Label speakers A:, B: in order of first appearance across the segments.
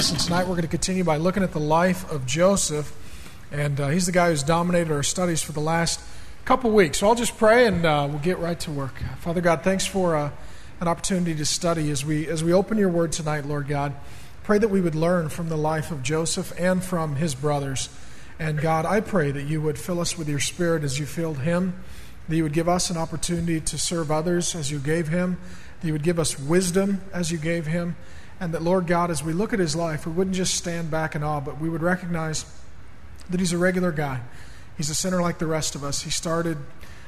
A: Listen, tonight we're going to continue by looking at the life of Joseph, and he's the guy who's dominated our studies for the last couple weeks. So I'll just pray and we'll get right to work. Father God, thanks for an opportunity to study as we open your word tonight, Lord God. Pray that we would learn from the life of Joseph and from his brothers. And God, I pray that you would fill us with your Spirit as you filled him, that you would give us an opportunity to serve others as you gave him, that you would give us wisdom as you gave him, and that, Lord God, as we look at his life, we wouldn't just stand back in awe, but we would recognize that he's a regular guy. He's a sinner like the rest of us. He started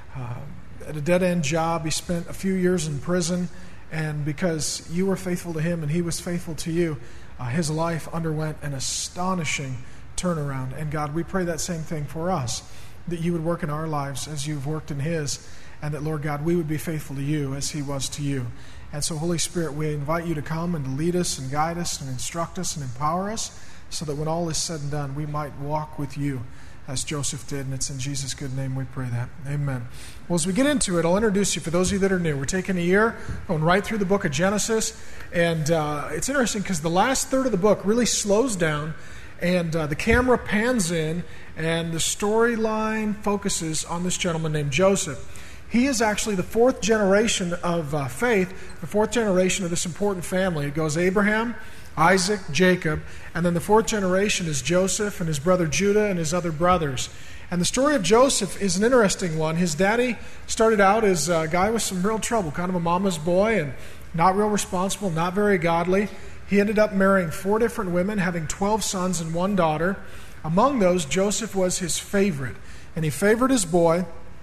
A: at a dead-end job. He spent a few years in prison, and because you were faithful to him and he was faithful to you, his life underwent an astonishing turnaround. And God, we pray that same thing for us, that you would work in our lives as you've worked in his, and that, Lord God, we would be faithful to you as he was to you. And so, Holy Spirit, we invite you to come and to lead us and guide us and instruct us and empower us so that when all is said and done, we might walk with you as Joseph did. And it's in Jesus' good name we pray that. Amen. Well, as we get into it, I'll introduce you for those of you that are new. We're taking a year, going right through the book of Genesis. And it's interesting because the last third of the book really slows down, and the camera pans in, and the storyline focuses on this gentleman named Joseph. He is actually the fourth generation of faith, the fourth generation of this important family. It goes Abraham, Isaac, Jacob, and then the fourth generation is Joseph and his brother Judah and his other brothers. And the story of Joseph is an interesting one. His daddy started out as a guy with some real trouble, kind of a mama's boy and not real responsible, not very godly. He ended up marrying 4 different women, having 12 sons and 1 daughter. Among those, Joseph was his favorite, and he favored his boy.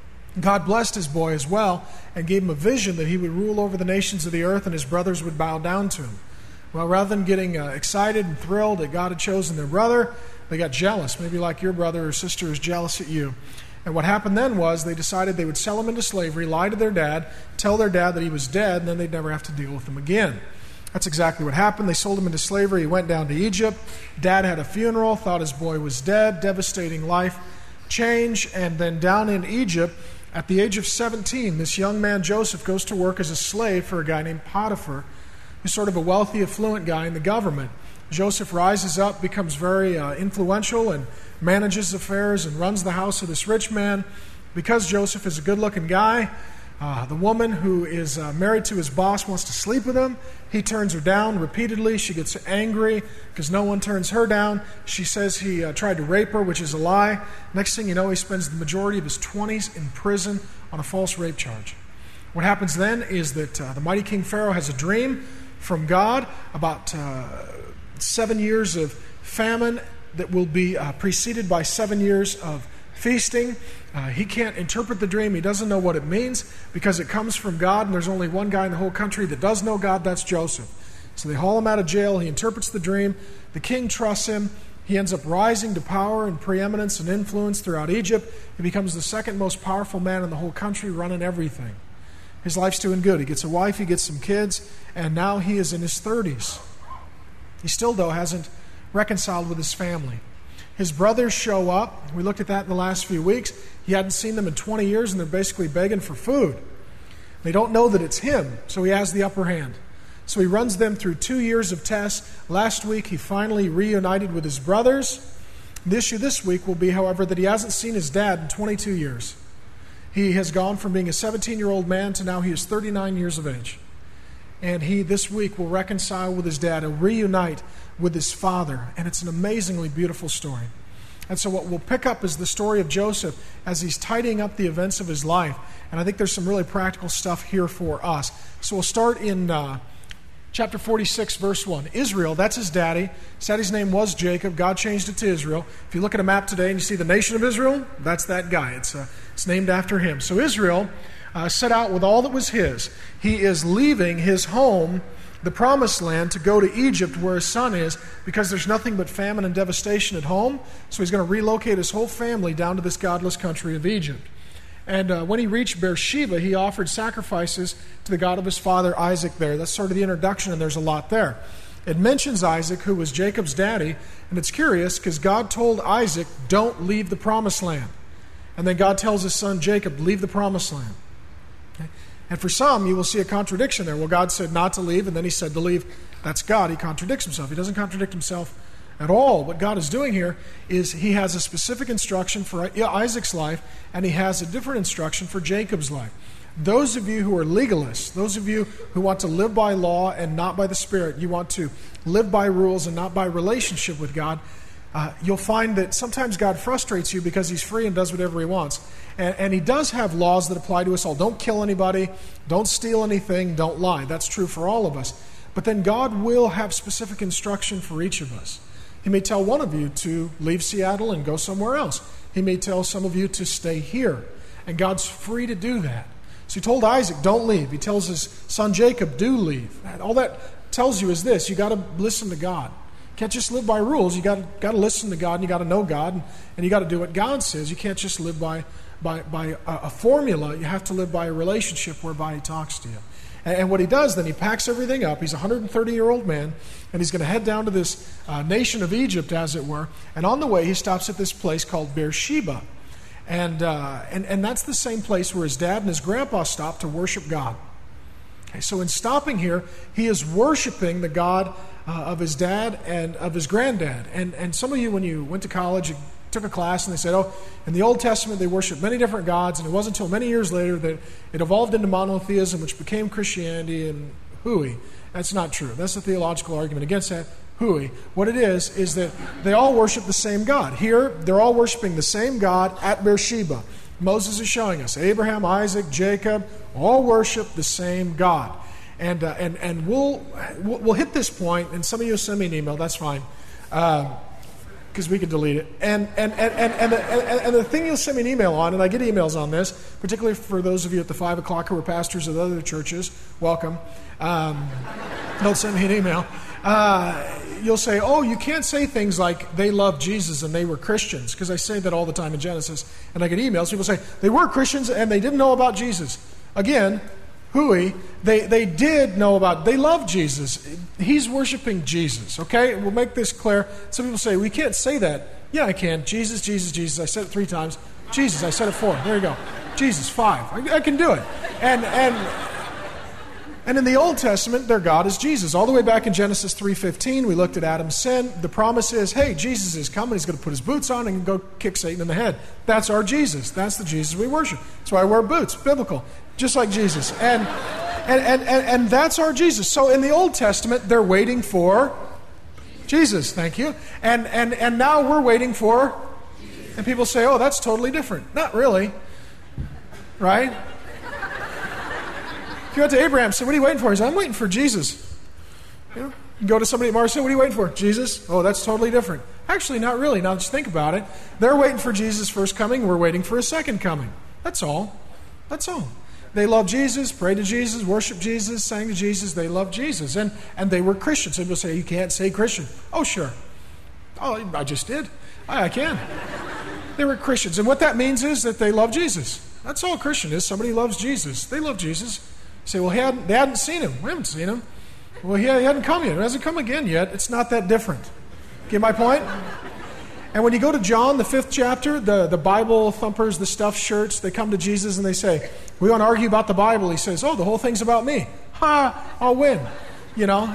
A: God blessed his boy as well and gave him a vision that he would rule over the nations of the earth and his brothers would bow down to him. Well, rather than getting excited and thrilled that God had chosen their brother, they got jealous, maybe like your brother or sister is jealous at you. And what happened then was they decided they would sell him into slavery, lie to their dad, tell their dad that he was dead, and then they'd never have to deal with him again. That's exactly what happened. They sold him into slavery. He went down to Egypt. Dad had a funeral, thought his boy was dead, devastating life change, and then down in Egypt, at the age of 17, this young man, Joseph, goes to work as a slave for a guy named Potiphar, who's sort of a wealthy, affluent guy in the government. Joseph rises up, becomes very influential, and manages affairs and runs the house of this rich man. Because Joseph is a good-looking guy, the woman who is married to his boss wants to sleep with him. He turns her down repeatedly. She gets angry because no one turns her down. She says he tried to rape her, which is a lie. Next thing you know, he spends the majority of his 20s in prison on a false rape charge. What happens then is that the mighty King Pharaoh has a dream from God about 7 years of famine that will be preceded by 7 years of feasting. He can't interpret the dream. He doesn't know what it means because it comes from God, and there's only one guy in the whole country that does know God, that's Joseph. So they haul him out of jail. He interprets the dream. The king trusts him. He ends up rising to power and preeminence and influence throughout Egypt. He becomes the second most powerful man in the whole country, running everything. His life's doing good. He gets a wife, he gets some kids, and now he is in his 30s. He still, though, hasn't reconciled with his family. His brothers show up. We looked at that in the last few weeks. He hadn't seen them in 20 years, and they're basically begging for food. They don't know that it's him, so he has the upper hand. So he runs them through 2 years of tests. Last week, he finally reunited with his brothers. The issue this week will be, however, that he hasn't seen his dad in 22 years. He has gone from being a 17-year-old man to now he is 39 years of age. And he, this week, will reconcile with his dad and reunite with his father. And it's an amazingly beautiful story. And so what we'll pick up is the story of Joseph as he's tidying up the events of his life. And I think there's some really practical stuff here for us. So we'll start in chapter 46, verse 1. Israel, that's his daddy. His daddy's name was Jacob. God changed it to Israel. If you look at a map today and you see the nation of Israel, that's that guy. It's named after him. So Israel set out with all that was his. He is leaving his home, the promised land, to go to Egypt where his son is because there's nothing but famine and devastation at home. So he's going to relocate his whole family down to this godless country of Egypt. And when he reached Beersheba, he offered sacrifices to the God of his father Isaac there. That's sort of the introduction, and there's a lot there. It mentions Isaac, who was Jacob's daddy, and it's curious because God told Isaac, don't leave the promised land. And then God tells his son Jacob, leave the promised land. Okay? And for some, you will see a contradiction there. Well, God said not to leave, and then he said to leave. That's God. He contradicts himself. He doesn't contradict himself at all. What God is doing here is he has a specific instruction for Isaac's life, and he has a different instruction for Jacob's life. Those of you who are legalists, those of you who want to live by law and not by the Spirit, you want to live by rules and not by relationship with God, you'll find that sometimes God frustrates you because he's free and does whatever he wants. And he does have laws that apply to us all. Don't kill anybody. Don't steal anything. Don't lie. That's true for all of us. But then God will have specific instruction for each of us. He may tell one of you to leave Seattle and go somewhere else. He may tell some of you to stay here. And God's free to do that. So he told Isaac, don't leave. He tells his son Jacob, do leave. All that tells you is this: you got to listen to God. You can't just live by rules. You got to listen to God, and you got to know God, and you got to do what God says. You can't just live by a formula. You have to live by a relationship whereby he talks to you. And what he does, then he packs everything up. He's a 130-year-old man, and he's going to head down to this nation of Egypt, as it were. And on the way, he stops at this place called Beersheba. And that's the same place where his dad and his grandpa stopped to worship God. Okay, so in stopping here, he is worshiping the God of his dad and of his granddad. And some of you, when you went to college, you took a class and they said, oh, in the Old Testament they worshiped many different gods, and it wasn't until many years later that it evolved into monotheism, which became Christianity and hooey. That's not true. That's the theological argument against that. Hooey. What it is that they all worship the same God. Here, they're all worshiping the same God at Beersheba. Moses is showing us Abraham, Isaac, Jacob all worship the same God. And we'll hit this point, and some of you will send me an email. That's fine, because we can delete it. And the thing you'll send me an email on, and I get emails on this, particularly for those of you at the 5 o'clock who are pastors of other churches. Welcome. Don't send me an email. You'll say, oh, you can't say things like they loved Jesus and they were Christians, because I say that all the time in Genesis. And I get emails. People say, they were Christians and they didn't know about Jesus. Again, hooey, they did know about, they loved Jesus. He's worshiping Jesus, okay? We'll make this clear. Some people say, we can't say that. Yeah, I can. Jesus, Jesus, Jesus. I said it 3 times. Jesus, I said it 4. There you go. Jesus, 5. I can do it. And in the Old Testament, their God is Jesus. All the way back in Genesis 3:15, we looked at Adam's sin. The promise is, hey, Jesus is coming. He's going to put his boots on and go kick Satan in the head. That's our Jesus. That's the Jesus we worship. That's why I wear boots. Biblical. Just like Jesus. And that's our Jesus. So in the Old Testament, they're waiting for Jesus. Thank you. And now we're waiting for, and people say, oh, that's totally different. Not really. Right? If you went to Abraham and said, what are you waiting for? He said, I'm waiting for Jesus. You go to somebody at Mars and say, what are you waiting for? Jesus? Oh, that's totally different. Actually, not really. Now just think about it. They're waiting for Jesus' first coming. We're waiting for his second coming. That's all. That's all. They love Jesus, prayed to Jesus, worshiped Jesus, sang to Jesus. They love Jesus. And they were Christians. People say, you can't say Christian. Oh, sure. Oh, I just did. I can. They were Christians. And what that means is that they love Jesus. That's all a Christian is. Somebody loves Jesus. They love Jesus. You say, well, they hadn't seen him. We haven't seen him. Well, he hadn't come yet. He hasn't come again yet. It's not that different. Get my point? And when you go to John, the 5th chapter, the Bible thumpers, the stuffed shirts, they come to Jesus and they say, we want to argue about the Bible. He says, oh, the whole thing's about me. Ha, I'll win. You know,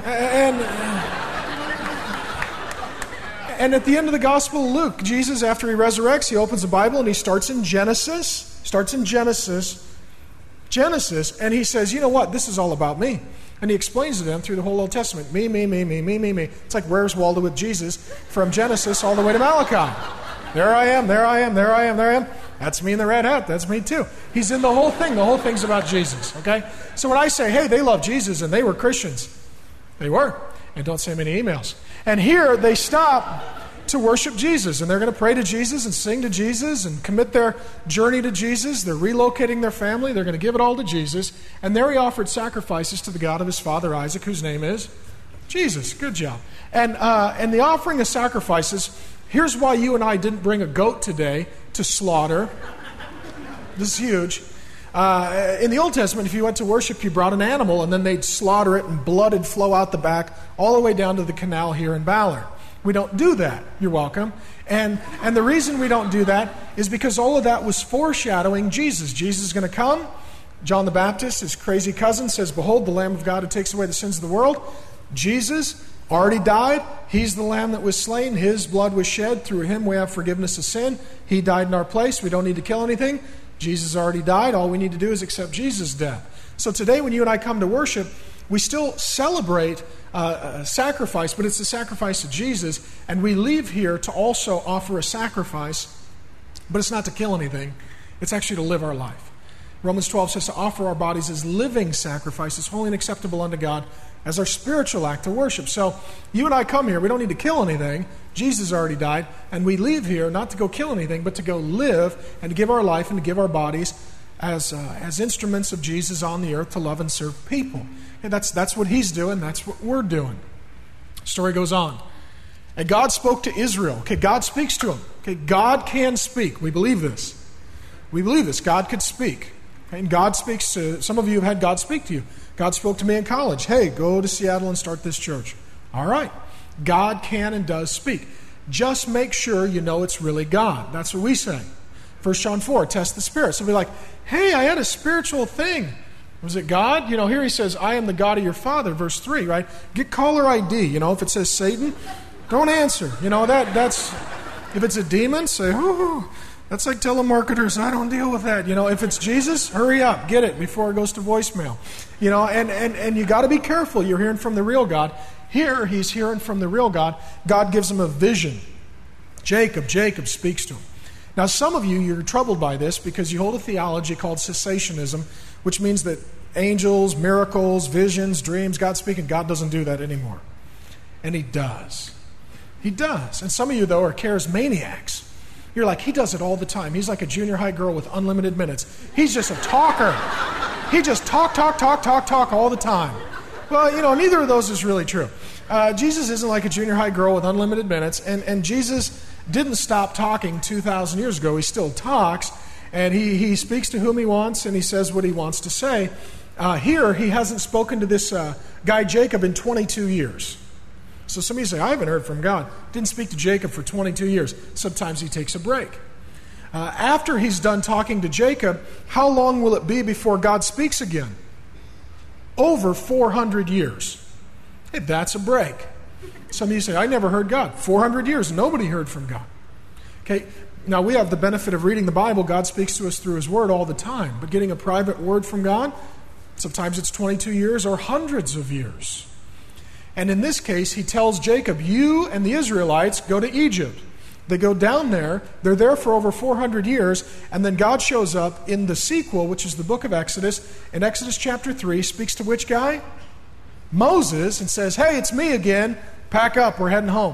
A: and at the end of the Gospel of Luke, Jesus, after he resurrects, he opens the Bible and he starts in Genesis, and he says, you know what, this is all about me. And he explains to them through the whole Old Testament, me. It's like Where's Waldo with Jesus from Genesis all the way to Malachi. There I am. That's me in the red hat. That's me too. He's in the whole thing. The whole thing's about Jesus, okay? So when I say, hey, they love Jesus and they were Christians, they were. And don't send me any emails. And here they stop to worship Jesus, and they're going to pray to Jesus and sing to Jesus and commit their journey to Jesus. They're relocating their family. They're going to give it all to Jesus. And there he offered sacrifices to the God of his father Isaac, whose name is Jesus. Good job. And the offering of sacrifices, here's why you and I didn't bring a goat today to slaughter. This is huge. In the Old Testament, if you went to worship, you brought an animal, and then they'd slaughter it, and blood would flow out the back all the way down to the canal here in Ballard. We don't do that. You're welcome. And the reason we don't do that is because all of that was foreshadowing Jesus. Jesus is going to come, John the Baptist, his crazy cousin, says, "Behold, the Lamb of God who takes away the sins of the world." Jesus already died. He's the Lamb that was slain. His blood was shed. Through him we have forgiveness of sin. He died in our place. We don't need to kill anything. Jesus already died. All we need to do is accept Jesus' death. So today when you and I come to worship, we still celebrate a sacrifice, but it's the sacrifice of Jesus. And we leave here to also offer a sacrifice, but it's not to kill anything. It's actually to live our life. Romans 12 says to offer our bodies as living sacrifices, holy and acceptable unto God, as our spiritual act of worship. So you and I come here, we don't need to kill anything. Jesus already died. And we leave here not to go kill anything, but to go live and to give our life and to give our bodies as instruments of Jesus on the earth to love and serve people. And that's what he's doing. That's what we're doing. Story goes on. And God spoke to Israel. Okay, God speaks to him. Okay, God can speak. We believe this. We believe this. God could speak. Okay, and God speaks to, some of you have had God speak to you. God spoke to me in college. Hey, go to Seattle and start this church. All right. God can and does speak. Just make sure you know it's really God. That's what we say. 1 John 4, test the spirit. So we're like, hey, I had a spiritual thing. Was it God? Here he says, I am the God of your father, verse 3, right? Get caller ID. If it says Satan, don't answer. That's, if it's a demon, say, oh, that's like telemarketers. I don't deal with that. If it's Jesus, hurry up, get it before it goes to voicemail. And you got to be careful. You're hearing from the real God. Here, he's hearing from the real God. God gives him a vision. Jacob speaks to him. Now, some of you, you're troubled by this because you hold a theology called cessationism, which means that angels, miracles, visions, dreams, God speaking, God doesn't do that anymore. And he does. He does. And some of you, though, are charismaniacs. You're like, he does it all the time. He's like a junior high girl with unlimited minutes. He's just a talker. He just talk all the time. Well, neither of those is really true. Jesus isn't like a junior high girl with unlimited minutes, and Jesus didn't stop talking 2,000 years ago. He still talks, and he speaks to whom he wants, and he says what he wants to say. Here, he hasn't spoken to this guy Jacob in 22 years. So some of you say, I haven't heard from God. Didn't speak to Jacob for 22 years. Sometimes he takes a break. After he's done talking to Jacob, how long will it be before God speaks again? Over 400 years. Hey, that's a break. Some of you say, I never heard God. 400 years, nobody heard from God. Okay, now we have the benefit of reading the Bible. God speaks to us through his word all the time. But getting a private word from God, sometimes it's 22 years or hundreds of years. And in this case, he tells Jacob, you and the Israelites go to Egypt. They go down there. They're there for over 400 years. And then God shows up in the sequel, which is the book of Exodus. In Exodus chapter 3, speaks to which guy? Moses, and says, hey, it's me again. Pack up. We're heading home.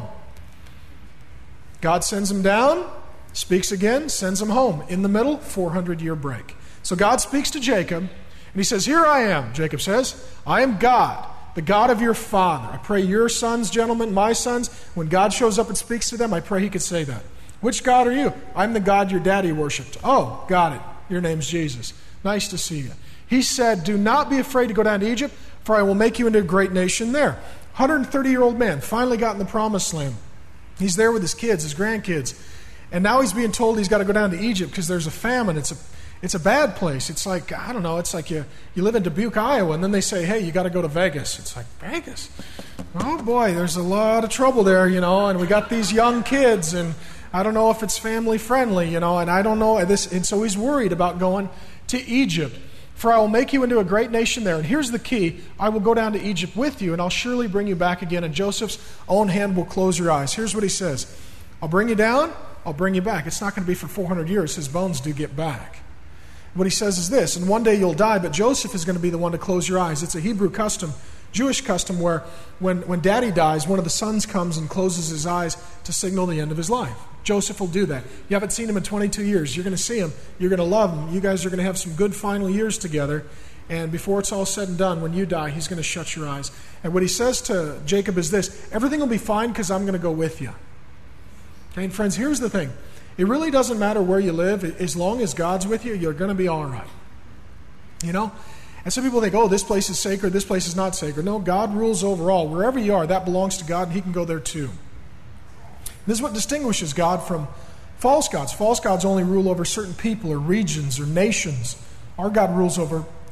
A: God sends him down, speaks again, sends him home. In the middle, 400-year break. So God speaks to Jacob, and he says, here I am, Jacob says. I am God, the God of your father. I pray your sons, gentlemen, my sons, when God shows up and speaks to them, I pray he could say that. Which God are you? I'm the God your daddy worshipped. Oh, got it. Your name's Jesus. Nice to see you. He said, do not be afraid to go down to Egypt, for I will make you into a great nation there. 130-year-old man, finally got in the promised land. He's there with his kids, his grandkids. And now he's being told he's got to go down to Egypt because there's a famine. It's a bad place. It's like, I don't know, it's like you live in Dubuque, Iowa, and then they say, hey, you got to go to Vegas. It's like, Vegas? Oh, boy, there's a lot of trouble there, and we got these young kids, and I don't know if it's family friendly, and I don't know this. And so he's worried about going to Egypt. For I will make you into a great nation there. And here's the key. I will go down to Egypt with you, and I'll surely bring you back again, and Joseph's own hand will close your eyes. Here's what he says. I'll bring you down, I'll bring you back. It's not going to be for 400 years. His bones do get back. What he says is this, and one day you'll die, but Joseph is going to be the one to close your eyes. It's a Hebrew custom, Jewish custom, where when daddy dies, one of the sons comes and closes his eyes to signal the end of his life. Joseph will do that. You haven't seen him in 22 years. You're going to see him. You're going to love him. You guys are going to have some good final years together. And before it's all said and done, when you die, he's going to shut your eyes. And what he says to Jacob is this, everything will be fine because I'm going to go with you. Okay, and friends, here's the thing. It really doesn't matter where you live. As long as God's with you, you're going to be all right. And some people think, oh, this place is sacred, this place is not sacred. No, God rules over all. Wherever you are, that belongs to God, and he can go there too. This is what distinguishes God from false gods. False gods only rule over certain people or regions or nations. Our God rules over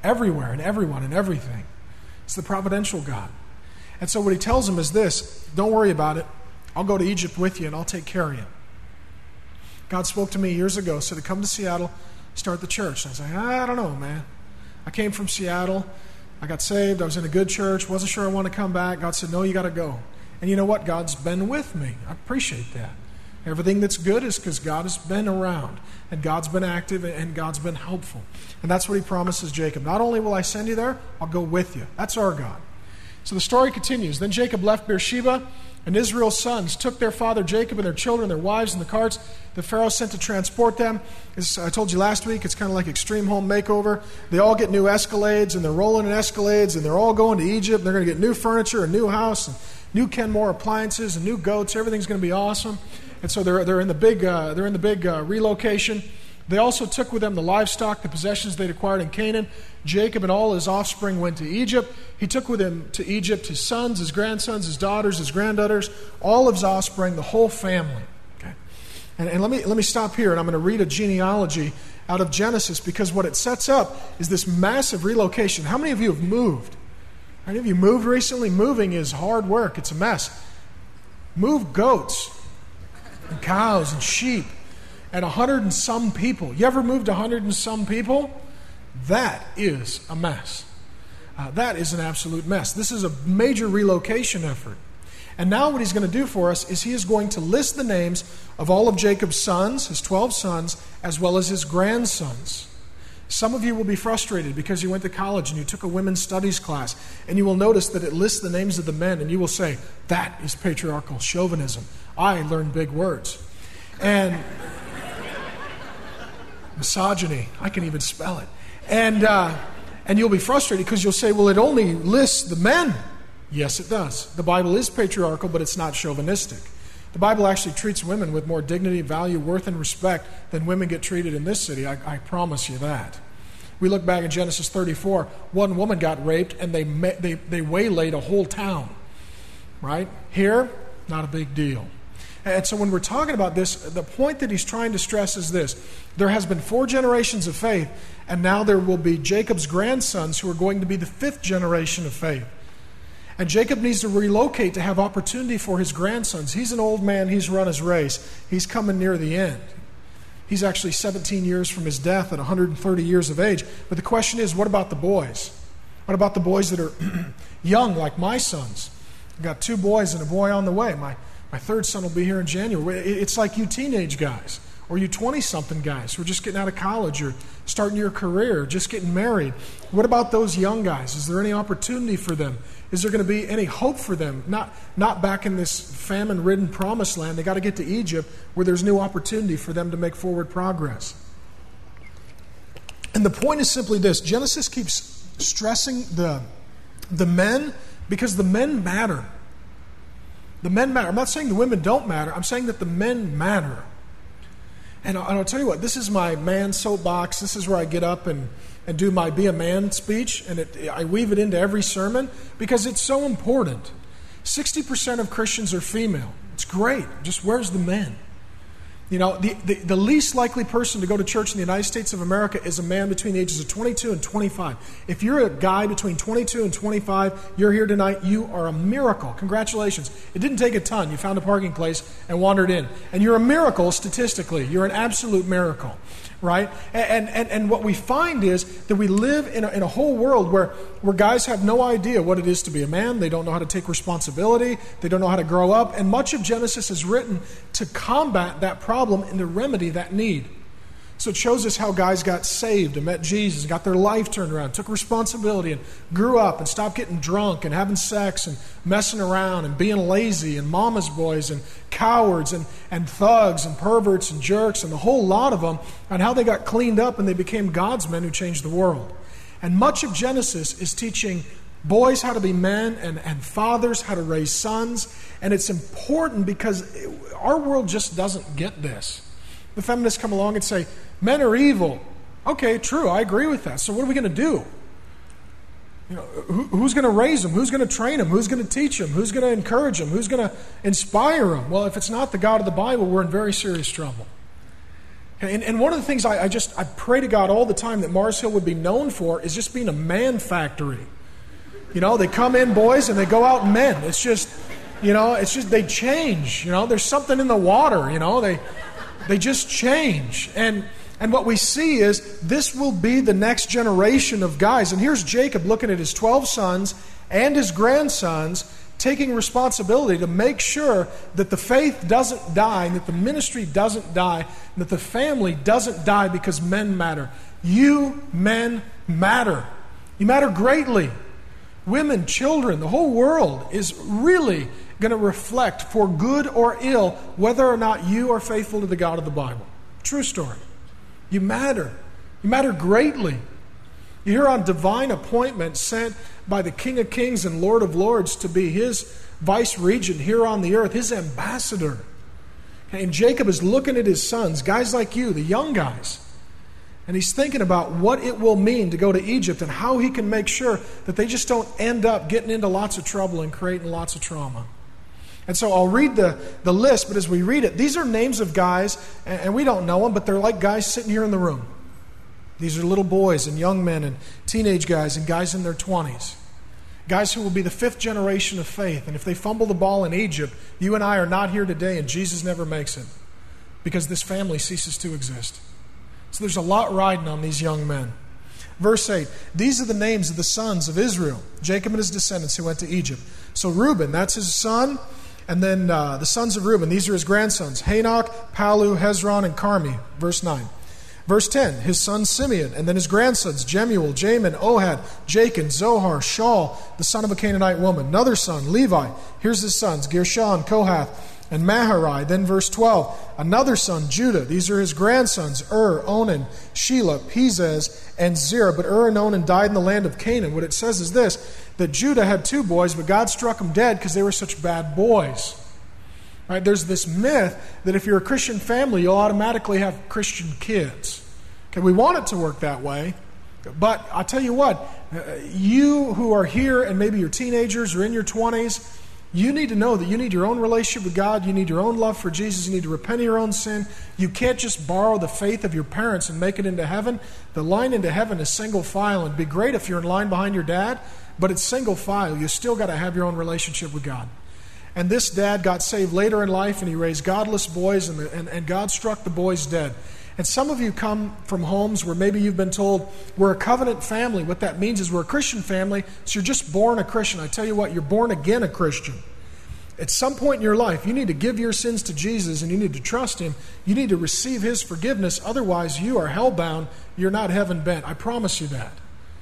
A: everywhere and everyone and everything. It's the providential God. And so what he tells him is this: don't worry about it. I'll go to Egypt with you and I'll take care of you. God spoke to me years ago, said to come to Seattle, start the church. And I was like, I don't know, man. I came from Seattle. I got saved. I was in a good church. Wasn't sure I want to come back. God said, no, you got to go. And you know what? God's been with me. I appreciate that. Everything that's good is because God has been around, and God's been active, and God's been helpful. And that's what he promises Jacob. Not only will I send you there, I'll go with you. That's our God. So the story continues. Then Jacob left Beersheba, and Israel's sons took their father Jacob and their children, their wives, and the carts that Pharaoh sent to transport them. As I told you last week, it's kind of like Extreme Home Makeover. They all get new Escalades, and they're rolling in Escalades, and they're all going to Egypt. They're going to get new furniture, a new house, and new Kenmore appliances, and new goats. Everything's going to be awesome. And so they're in the big relocation. They also took with them the livestock, the possessions they'd acquired in Canaan. Jacob and all his offspring went to Egypt. He took with him to Egypt his sons, his grandsons, his daughters, his granddaughters, all of his offspring, the whole family. Okay. And let me stop here, and I'm going to read a genealogy out of Genesis, because what it sets up is this massive relocation. How many of you have moved? Any of you moved recently? Moving is hard work. It's a mess. Move goats and cows and sheep and 100 and some people. You ever moved 100 and some people? That is a mess. That is an absolute mess. This is a major relocation effort. And now what he's going to do for us is he is going to list the names of all of Jacob's sons, his 12 sons, as well as his grandsons. Some of you will be frustrated because you went to college and you took a women's studies class, and you will notice that it lists the names of the men, and you will say, that is patriarchal chauvinism. I learned big words. And misogyny, I can even spell it. And you'll be frustrated because you'll say, well, it only lists the men. Yes, it does. The Bible is patriarchal, but it's not chauvinistic. The Bible actually treats women with more dignity, value, worth, and respect than women get treated in this city. I promise you that. We look back in Genesis 34. One woman got raped, and they waylaid a whole town. Right? Here, not a big deal. And so when we're talking about this, the point that he's trying to stress is this. There has been 4 generations of faith, and now there will be Jacob's grandsons who are going to be the 5th generation of faith. And Jacob needs to relocate to have opportunity for his grandsons. He's an old man. He's run his race. He's coming near the end. He's actually 17 years from his death at 130 years of age. But the question is, what about the boys? What about the boys that are young, like my sons? I've got 2 boys and a boy on the way. My 3rd son will be here in January. It's like you teenage guys, or you 20-something guys who are just getting out of college or starting your career, just getting married. What about those young guys? Is there any opportunity for them? Is there going to be any hope for them? Not back in this famine-ridden promised land. They got to get to Egypt where there's new opportunity for them to make forward progress. And the point is simply this. Genesis keeps stressing the men because the men matter. The men matter. I'm not saying the women don't matter. I'm saying that the men matter. And I'll tell you what, this is my man soapbox. This is where I get up and do my Be a Man speech, and I weave it into every sermon because it's so important. 60% of Christians are female. It's great. Just where's the men? You know, the least likely person to go to church in the United States of America is a man between the ages of 22 and 25. If you're a guy between 22 and 25, you're here tonight, you are a miracle. Congratulations. It didn't take a ton. You found a parking place and wandered in. And you're a miracle statistically. You're an absolute miracle, right? And what we find is that we live in a whole world where guys have no idea what it is to be a man. They don't know how to take responsibility. They don't know how to grow up. And much of Genesis is written to combat that problem and to remedy that need. So it shows us how guys got saved and met Jesus and got their life turned around, took responsibility and grew up and stopped getting drunk and having sex and messing around and being lazy and mama's boys and cowards and thugs and perverts and jerks and the whole lot of them, and how they got cleaned up and they became God's men who changed the world. And much of Genesis is teaching boys how to be men and fathers how to raise sons. And it's important because our world just doesn't get this. The feminists come along and say, men are evil. Okay, true, I agree with that. So what are we going to do? You know, who's going to raise them? Who's going to train them? Who's going to teach them? Who's going to encourage them? Who's going to inspire them? Well, if it's not the God of the Bible, we're in very serious trouble. And one of the things I pray to God all the time that Mars Hill would be known for is just being a man factory. They come in boys and they go out men. It's just they change. There's something in the water. They just change. And what we see is this will be the next generation of guys. And here's Jacob looking at his 12 sons and his grandsons, taking responsibility to make sure that the faith doesn't die, and that the ministry doesn't die, and that the family doesn't die, because men matter. You men matter. You matter greatly. Women, children, the whole world is really going to reflect, for good or ill, whether or not you are faithful to the God of the Bible. True story. You matter. You matter greatly. You're on divine appointment sent by the King of Kings and Lord of Lords to be his vice regent here on the earth, his ambassador. And Jacob is looking at his sons, guys like you, the young guys, and he's thinking about what it will mean to go to Egypt and how he can make sure that they just don't end up getting into lots of trouble and creating lots of trauma. And so I'll read the list, but as we read it, these are names of guys, and we don't know them, but they're like guys sitting here in the room. These are little boys and young men and teenage guys and guys in their 20s. Guys who will be the 5th generation of faith. And if they fumble the ball in Egypt, you and I are not here today, and Jesus never makes it, because this family ceases to exist. So there's a lot riding on these young men. Verse 8, these are the names of the sons of Israel, Jacob and his descendants who went to Egypt. So Reuben, that's his son. And then the sons of Reuben, these are his grandsons, Hanok, Palu, Hezron, and Carmi. Verse 9. Verse 10, his son Simeon, and then his grandsons, Jemuel, Jamin, Ohad, Jachin, Zohar, Shaul, the son of a Canaanite woman. Another son, Levi. Here's his sons, Gershon, Kohath, and Maharai. Then verse 12, another son, Judah. These are his grandsons, Onan, Shelah, Pezez, and Zerah. But and Onan died in the land of Canaan. What it says is this, that Judah had 2 boys, but God struck them dead because they were such bad boys. Right? There's this myth that if you're a Christian family, you'll automatically have Christian kids. Okay, we want it to work that way, but I'll tell you what, you who are here and maybe you're teenagers or in your 20s, you need to know that you need your own relationship with God, you need your own love for Jesus, you need to repent of your own sin. You can't just borrow the faith of your parents and make it into heaven. The line into heaven is single file, and it'd be great if you're in line behind your dad, but it's single file. You still got to have your own relationship with God. And this dad got saved later in life, and he raised godless boys, and God struck the boys dead. And some of you come from homes where maybe you've been told, we're a covenant family. What that means is we're a Christian family, so you're just born a Christian. I tell you what, you're born again a Christian. At some point in your life, you need to give your sins to Jesus, and you need to trust him. You need to receive his forgiveness. Otherwise, you are hell-bound. You're not heaven-bent. I promise you that.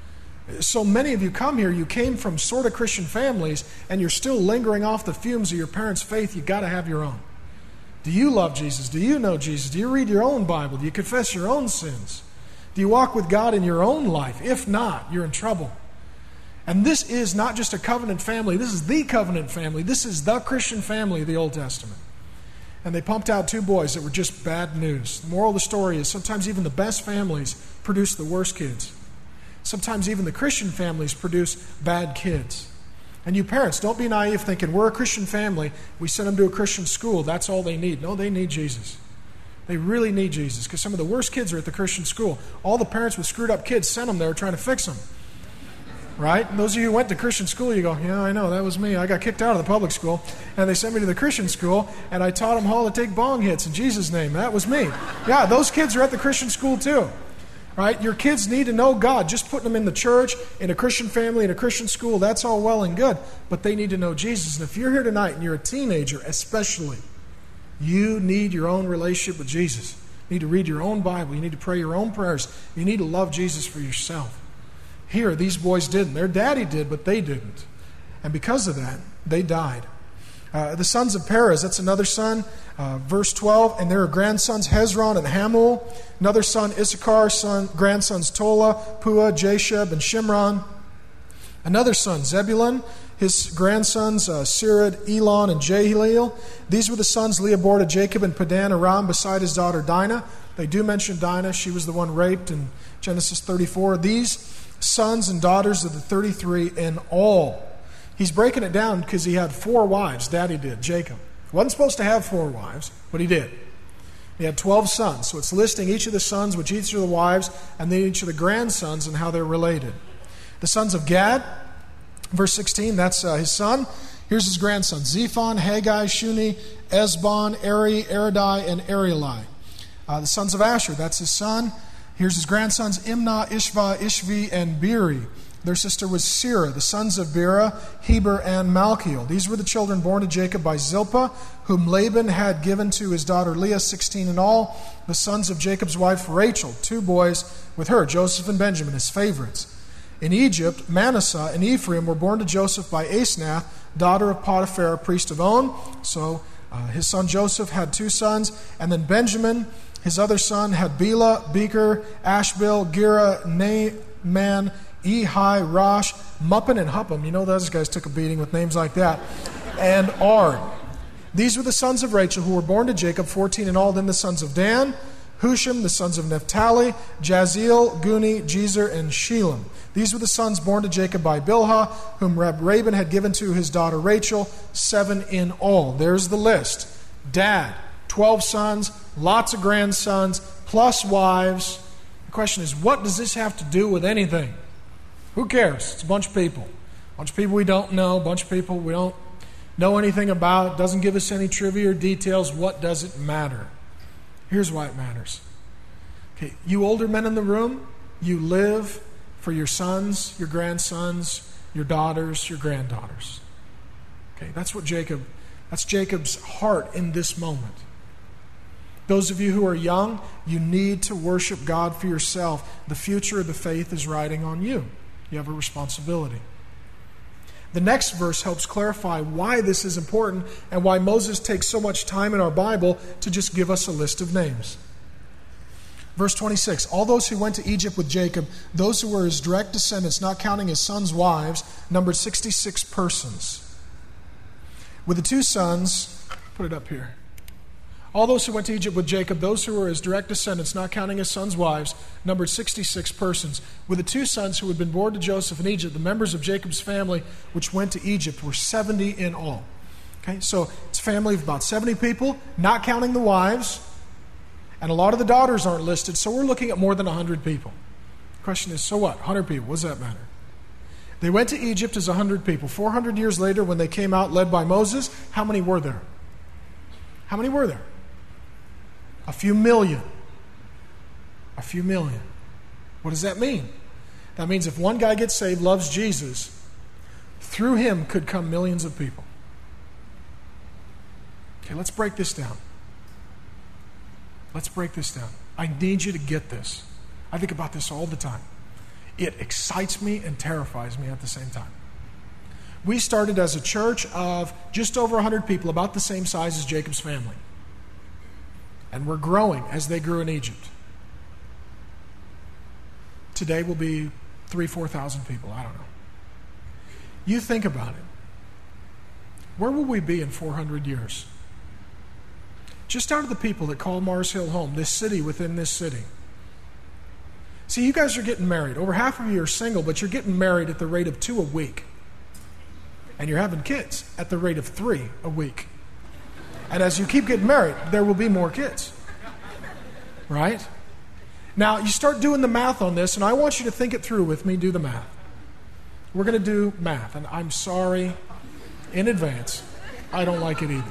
A: So many of you come here, you came from sort of Christian families, and you're still lingering off the fumes of your parents' faith. You've got to have your own. Do you love Jesus? Do you know Jesus? Do you read your own Bible? Do you confess your own sins? Do you walk with God in your own life? If not, you're in trouble. And this is not just a covenant family. This is the covenant family. This is the Christian family of the Old Testament. And they pumped out 2 boys that were just bad news. The moral of the story is sometimes even the best families produce the worst kids. Sometimes even the Christian families produce bad kids. And you parents, don't be naive thinking, we're a Christian family, we send them to a Christian school, that's all they need. No, they need Jesus. They really need Jesus, because some of the worst kids are at the Christian school. All the parents with screwed up kids sent them there trying to fix them. Right? And those of you who went to Christian school, you go, yeah, I know, that was me. I got kicked out of the public school, and they sent me to the Christian school, and I taught them how to take bong hits in Jesus' name. That was me. Yeah, those kids are at the Christian school too. Right? Your kids need to know God. Just putting them in the church, in a Christian family, in a Christian school, that's all well and good. But they need to know Jesus. And if you're here tonight and you're a teenager especially, you need your own relationship with Jesus. You need to read your own Bible. You need to pray your own prayers. You need to love Jesus for yourself. Here, these boys didn't. Their daddy did, but they didn't. And because of that, they died. The sons of Perez, that's another son. Verse 12, and there are grandsons Hezron and Hamul. Another son Issachar, grandsons Tola, Pua, Jasheb, and Shimron. Another son Zebulun, his grandsons Sirid, Elon, and Jehiel. These were the sons Leah bore to Jacob and Padan Aram beside his daughter Dinah. They do mention Dinah. She was the one raped in Genesis 34. These sons and daughters of the 33 in all. He's breaking it down because he had 4 wives. Daddy did, Jacob. He wasn't supposed to have 4 wives, but he did. He had 12 sons. So it's listing each of the sons, which each of the wives, and then each of the grandsons and how they're related. The sons of Gad, verse 16, that's his son. Here's his grandsons: Zephon, Haggai, Shuni, Esbon, Eri, Eridai, and Arieli. The sons of Asher, that's his son. Here's his grandsons: Imnah, Ishva, Ishvi, and Beri. Their sister was Sarah. The sons of Bera, Heber, and Malchiel. These were the children born to Jacob by Zilpah, whom Laban had given to his daughter Leah, 16 in all. The sons of Jacob's wife Rachel, 2 boys with her, Joseph and Benjamin, his favorites. In Egypt, Manasseh and Ephraim were born to Joseph by Asnath, daughter of Potiphar, priest of On. So his son Joseph had 2 sons. And then Benjamin, his other son, had Bela, Becher, Ashbel, Gera, Naaman, Ehi, Rosh, Muppin, and Huppim. You know those guys took a beating with names like that. And Ard. These were the sons of Rachel who were born to Jacob, 14 in all. Then the sons of Dan, Hushim, the sons of Naphtali, Jaziel, Guni, Jezer, and Shelem. These were the sons born to Jacob by Bilhah, whom Laban had given to his daughter Rachel, 7 in all. There's the list. Dad, 12 sons, lots of grandsons, plus wives. The question is, what does this have to do with anything? Who cares? It's a bunch of people. A bunch of people we don't know, a bunch of people we don't know anything about. It doesn't give us any trivia or details. What does it matter? Here's why it matters. Okay, you older men in the room, you live for your sons, your grandsons, your daughters, your granddaughters. Okay, that's Jacob's heart in this moment. Those of you who are young, you need to worship God for yourself. The future of the faith is riding on you. You have a responsibility. The next verse helps clarify why this is important and why Moses takes so much time in our Bible to just give us a list of names. Verse 26, all those who went to Egypt with Jacob, those who were his direct descendants, not counting his sons' wives, numbered 66 persons. With the 2 sons, put it up here. All those who went to Egypt with Jacob, those who were his direct descendants, not counting his sons' wives, numbered 66 persons. With the 2 sons who had been born to Joseph in Egypt, the members of Jacob's family which went to Egypt were 70 in all. Okay, so it's a family of about 70 people, not counting the wives, and a lot of the daughters aren't listed, so we're looking at more than 100 people. The question is, so what? 100 people, what does that matter? They went to Egypt as 100 people. 400 years later, when they came out led by Moses, how many were there? How many were there? A few million. A few million. What does that mean? That means if one guy gets saved, loves Jesus, through him could come millions of people. Okay, let's break this down. Let's break this down. I need you to get this. I think about this all the time. It excites me and terrifies me at the same time. We started as a church of just over 100 people, about the same size as Jacob's family. And we're growing as they grew in Egypt. Today will be 3,000-4,000 people. I don't know. You think about it. Where will we be in 400 years? Just out of the people that call Mars Hill home, this city within this city. See, you guys are getting married. Over half of you are single, but you're getting married at the rate of 2 a week. And you're having kids at the rate of 3 a week. And as you keep getting married, there will be more kids. Right? Now, you start doing the math on this, and I want you to think it through with me. Do the math. We're going to do math, and I'm sorry in advance. I don't like it either.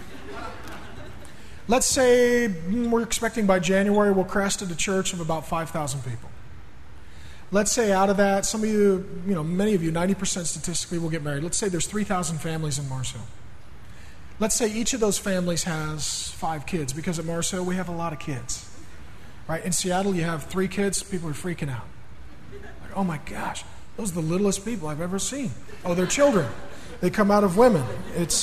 A: Let's say we're expecting by January we'll crest at a church of about 5,000 people. Let's say out of that, some of you, many of you, 90% statistically will get married. Let's say there's 3,000 families in Mars Hill. Let's say each of those families has 5 kids, because at Mars Hill we have a lot of kids. Right? In Seattle you have 3 kids, people are freaking out. Like, oh my gosh, those are the littlest people I've ever seen. Oh, they're children. They come out of women. It's,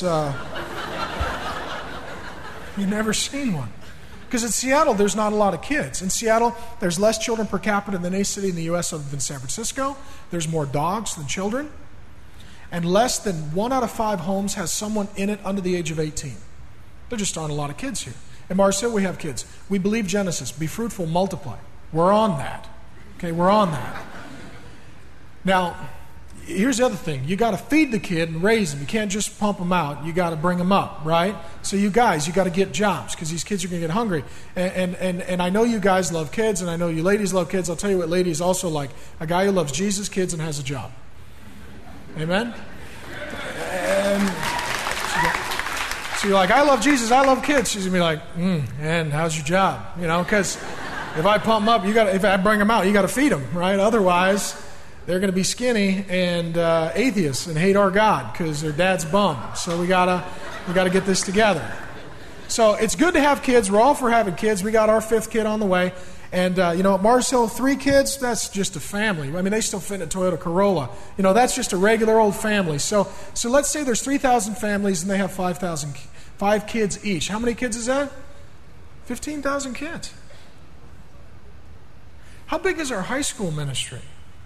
A: you've never seen one. Because in Seattle, there's not a lot of kids. In Seattle, there's less children per capita than any city in the U.S. other than San Francisco. There's more dogs than children. And less than 1 out of 5 homes has someone in it under the age of 18. There just aren't a lot of kids here. In Mars Hill, we have kids. We believe Genesis, be fruitful, multiply. We're on that. Okay, we're on that. Now, here's the other thing. You got to feed the kid and raise him. You can't just pump him out. You got to bring him up, right? So you guys, you got to get jobs because these kids are going to get hungry. And I know you guys love kids, and I know you ladies love kids. I'll tell you what ladies also like. A guy who loves Jesus, kids, and has a job. Amen? And so you're like, I love Jesus, I love kids. She's going to be like, and how's your job? You know, because if I pump them up, if I bring them out, you got to feed them, right? Otherwise, they're going to be skinny and atheists and hate our God because their dad's bum. So we gotta get this together. So it's good to have kids. We're all for having kids. We got our 5th kid on the way. And, at Mars Hill, 3 kids, that's just a family. I mean, they still fit in a Toyota Corolla. That's just a regular old family. So let's say there's 3,000 families and they have 5 kids each. How many kids is that? 15,000 kids. How big is our high school ministry?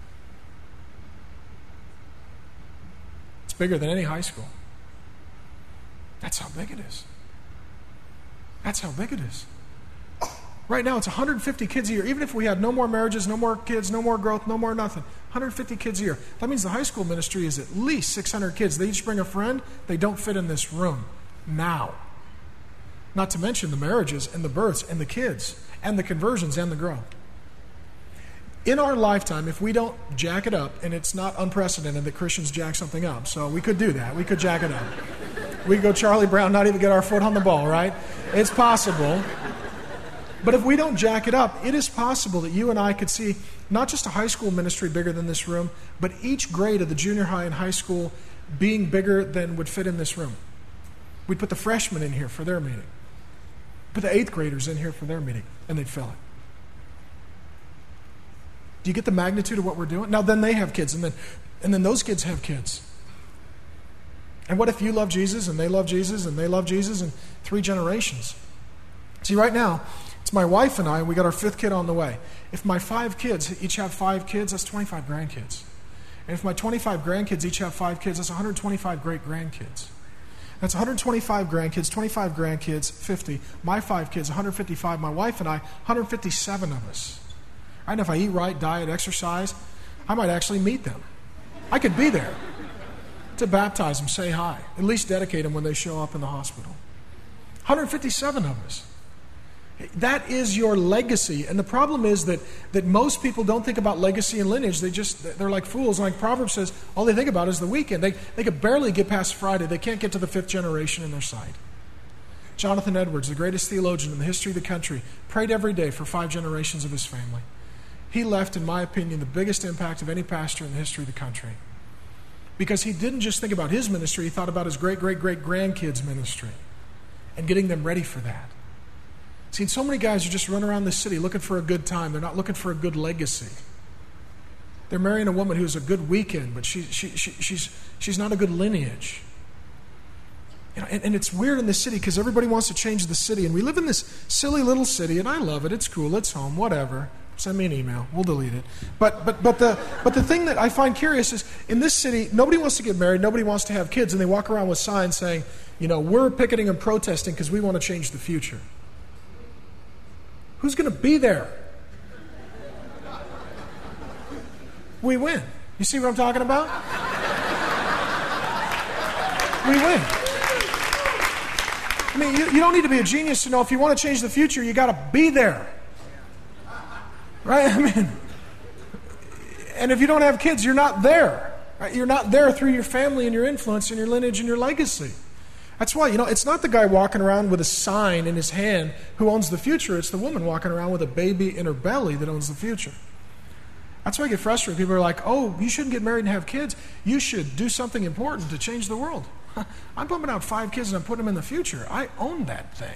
A: It's bigger than any high school. That's how big it is. That's how big it is. Right now, it's 150 kids a year. Even if we had no more marriages, no more kids, no more growth, no more nothing. 150 kids a year. That means the high school ministry is at least 600 kids. They each bring a friend. They don't fit in this room now. Not to mention the marriages and the births and the kids and the conversions and the growth. In our lifetime, if we don't jack it up, and it's not unprecedented that Christians jack something up, so we could do that. We could jack it up. We could go Charlie Brown, not even get our foot on the ball, right? It's possible. But if we don't jack it up, it is possible that you and I could see not just a high school ministry bigger than this room, but each grade of the junior high and high school being bigger than would fit in this room. We'd put the freshmen in here for their meeting. Put the 8th graders in here for their meeting, and they'd fill it. Do you get the magnitude of what we're doing? Now, then they have kids, and then those kids have kids. And what if you love Jesus, and they love Jesus, and they love Jesus, and 3 generations? See, right now, it's my wife and I, we got our 5th kid on the way. If my 5 kids each have 5 kids, that's 25 grandkids. And if my 25 grandkids each have 5 kids, that's 125 great-grandkids. That's 125 grandkids, 25 grandkids, 50. My 5 kids, 155. My wife and I, 157 of us. And if I eat right, diet, exercise, I might actually meet them. I could be there to baptize them, say hi, at least dedicate them when they show up in the hospital. 157 of us. That is your legacy. And the problem is that most people don't think about legacy and lineage. They're like fools. Like Proverbs says, all they think about is the weekend. They could barely get past Friday. They can't get to the 5th generation in their sight. Jonathan Edwards, the greatest theologian in the history of the country, prayed every day for 5 generations of his family. He left, in my opinion, the biggest impact of any pastor in the history of the country. Because he didn't just think about his ministry, he thought about his great-great-great-grandkids' ministry and getting them ready for that. See, so many guys are just running around the city looking for a good time. They're not looking for a good legacy. They're marrying a woman who's a good weekend, but she's not a good lineage. And it's weird in the city because everybody wants to change the city. And we live in this silly little city, and I love it. It's cool. It's home. Whatever. Send me an email. We'll delete it. But the thing that I find curious is in this city, nobody wants to get married. Nobody wants to have kids. And they walk around with signs saying, we're picketing and protesting because we want to change the future. Who's going to be there? We win. You see what I'm talking about? We win. I mean, you don't need to be a genius to know if you want to change the future, you got to be there. Right? I mean, and if you don't have kids, you're not there. Right? You're not there through your family and your influence and your lineage and your legacy. That's why, it's not the guy walking around with a sign in his hand who owns the future. It's the woman walking around with a baby in her belly that owns the future. That's why I get frustrated. People are like, oh, you shouldn't get married and have kids. You should do something important to change the world. I'm pumping out 5 kids and I'm putting them in the future. I own that thing.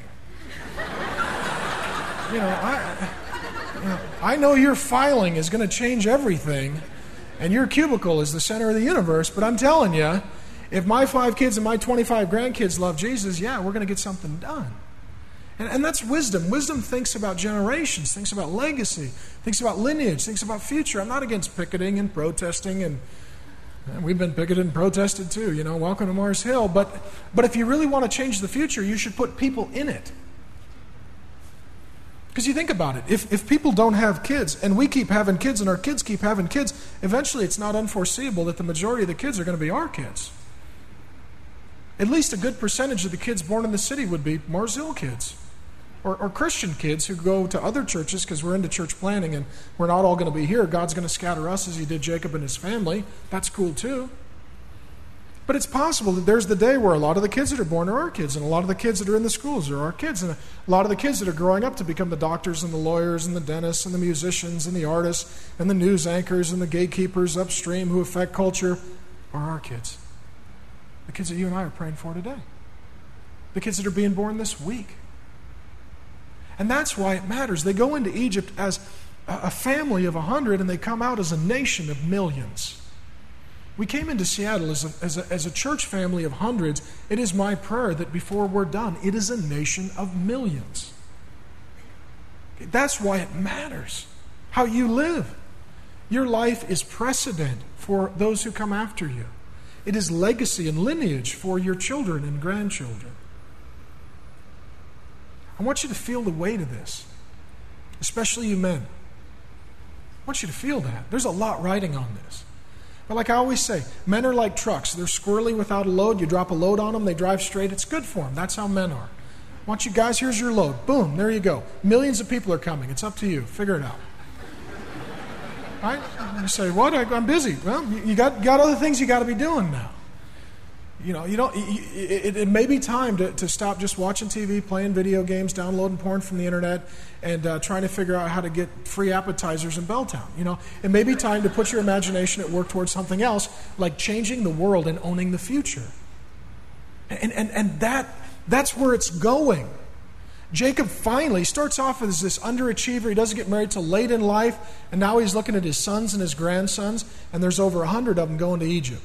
A: I know your filing is going to change everything, and your cubicle is the center of the universe, but I'm telling you, if my 5 kids and my 25 grandkids love Jesus, we're going to get something done. And that's wisdom. Wisdom thinks about generations, thinks about legacy, thinks about lineage, thinks about future. I'm not against picketing and protesting, and we've been picketed and protested too, welcome to Mars Hill. But if you really want to change the future, you should put people in it. Because you think about it, if people don't have kids, and we keep having kids, and our kids keep having kids, eventually it's not unforeseeable that the majority of the kids are going to be our kids. At least a good percentage of the kids born in the city would be Marzil kids, or Christian kids who go to other churches because we're into church planning, and we're not all going to be here. God's going to scatter us as he did Jacob and his family. That's cool too. But it's possible that there's the day where a lot of the kids that are born are our kids, and a lot of the kids that are in the schools are our kids, and a lot of the kids that are growing up to become the doctors and the lawyers and the dentists and the musicians and the artists and the news anchors and the gatekeepers upstream who affect culture are our kids. The kids that you and I are praying for today. The kids that are being born this week. And that's why it matters. They go into Egypt as a family of 100, and they come out as a nation of millions. We came into Seattle as a church family of hundreds. It is my prayer that before we're done, it is a nation of millions. That's why it matters how you live. Your life is precedent for those who come after you. It is legacy and lineage for your children and grandchildren. I want you to feel the weight of this, especially you men. I want you to feel that. There's a lot riding on this. But like I always say, men are like trucks. They're squirrely without a load. You drop a load on them, they drive straight. It's good for them. That's how men are. I want you guys, here's your load. Boom, there you go. Millions of people are coming. It's up to you. Figure it out. Right? You say, what? I'm busy. Well, you got other things you got to be doing now. You know, it may be time to stop just watching TV, playing video games, downloading porn from the internet, and trying to figure out how to get free appetizers in Belltown. You know, it may be time to put your imagination at work towards something else, like changing the world and owning the future. And that's where it's going. Jacob finally starts off as this underachiever. He doesn't get married till late in life, and now he's looking at his sons and his grandsons, and there's over 100 of them going to Egypt.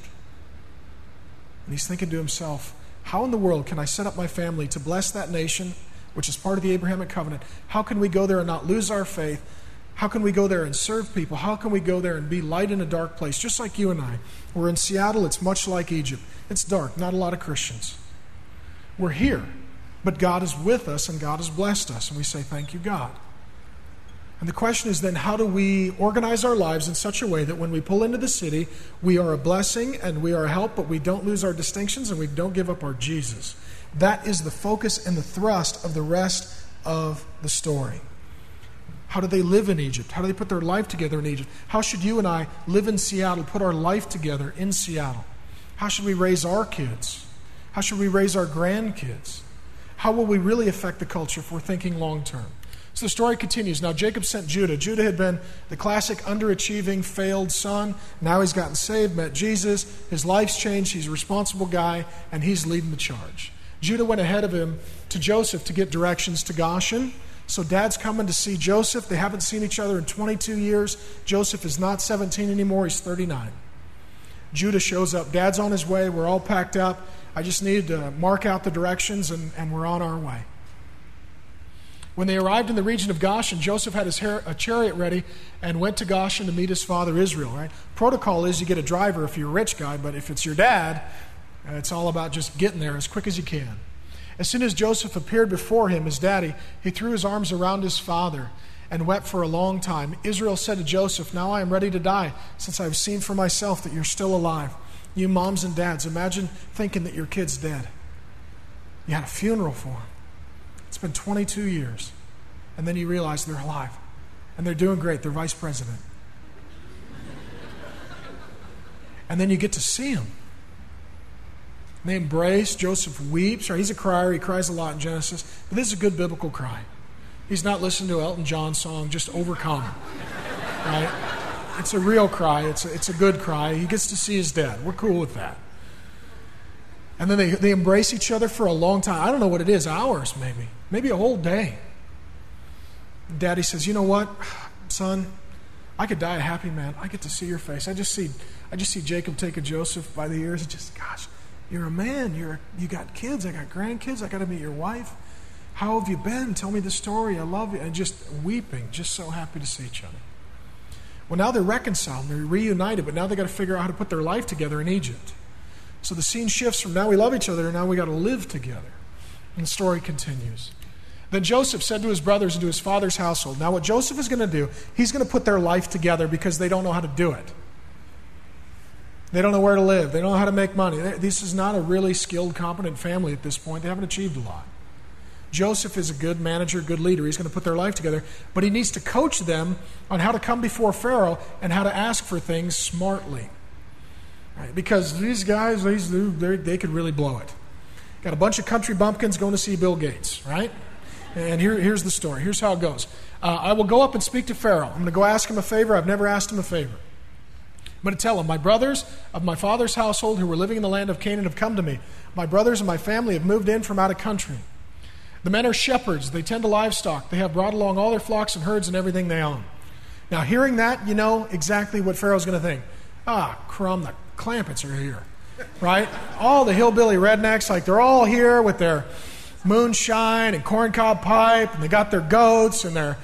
A: And he's thinking to himself, how in the world can I set up my family to bless that nation, which is part of the Abrahamic covenant? How can we go there and not lose our faith? How can we go there and serve people? How can we go there and be light in a dark place, just like you and I? We're in Seattle. It's much like Egypt. It's dark, not a lot of Christians. We're here, but God is with us and God has blessed us, and we say, thank you, God. And the question is then, how do we organize our lives in such a way that when we pull into the city, we are a blessing and we are a help, but we don't lose our distinctions and we don't give up our Jesus? That is the focus and the thrust of the rest of the story. How do they live in Egypt? How do they put their life together in Egypt? How should you and I live in Seattle, put our life together in Seattle? How should we raise our kids? How should we raise our grandkids? How will we really affect the culture if we're thinking long term? So the story continues. Now Jacob sent Judah. Judah had been the classic underachieving, failed son. Now he's gotten saved, met Jesus. His life's changed. He's a responsible guy, and he's leading the charge. Judah went ahead of him to Joseph to get directions to Goshen. So Dad's coming to see Joseph. They haven't seen each other in 22 years. Joseph is not 17 anymore. He's 39. Judah shows up. Dad's on his way. We're all packed up. I just needed to mark out the directions, and we're on our way. When they arrived in the region of Goshen, Joseph had a chariot ready and went to Goshen to meet his father Israel. Right? Protocol is you get a driver if you're a rich guy, but if it's your dad, it's all about just getting there as quick as you can. As soon as Joseph appeared before him, his daddy, he threw his arms around his father and wept for a long time. Israel said to Joseph, now I am ready to die, since I have seen for myself that you're still alive. You moms and dads, imagine thinking that your kid's dead. You had a funeral for him. It's been 22 years. And then you realize they're alive. And they're doing great. They're vice president. And then you get to see them. And they embrace. Joseph weeps. Right? He's a crier. He cries a lot in Genesis. But this is a good biblical cry. He's not listening to an Elton John song, just overcome. Right? It's a real cry. It's a good cry. He gets to see his dad. We're cool with that. And then they embrace each other for a long time. I don't know what it is, hours maybe. Maybe a whole day. Daddy says, you know what, son, I could die a happy man. I get to see your face. I just see Jacob taking Joseph by the ears and just, gosh, you're a man. You got kids. I got grandkids. I got to meet your wife. How have you been? Tell me the story. I love you. And just weeping, just so happy to see each other. Well, now they're reconciled. They're reunited, but now they got to figure out how to put their life together in Egypt. So the scene shifts from now we love each other to now we got to live together. And the story continues. Then Joseph said to his brothers and to his father's household, now what Joseph is going to do, he's going to put their life together because they don't know how to do it. They don't know where to live. They don't know how to make money. This is not a really skilled, competent family at this point. They haven't achieved a lot. Joseph is a good manager, good leader. He's going to put their life together. But he needs to coach them on how to come before Pharaoh and how to ask for things smartly. Right? Because these guys, they could really blow it. Got a bunch of country bumpkins going to see Bill Gates, right? And here's the story. Here's how it goes. I will go up and speak to Pharaoh. I'm going to go ask him a favor. I've never asked him a favor. I'm going to tell him, my brothers of my father's household who were living in the land of Canaan have come to me. My brothers and my family have moved in from out of country. The men are shepherds. They tend to livestock. They have brought along all their flocks and herds and everything they own. Now, hearing that, you know exactly what Pharaoh's going to think. Crumb, the Clampetts are here, right? All the hillbilly rednecks, like they're all here with their moonshine and corncob pipe, and they got their goats and their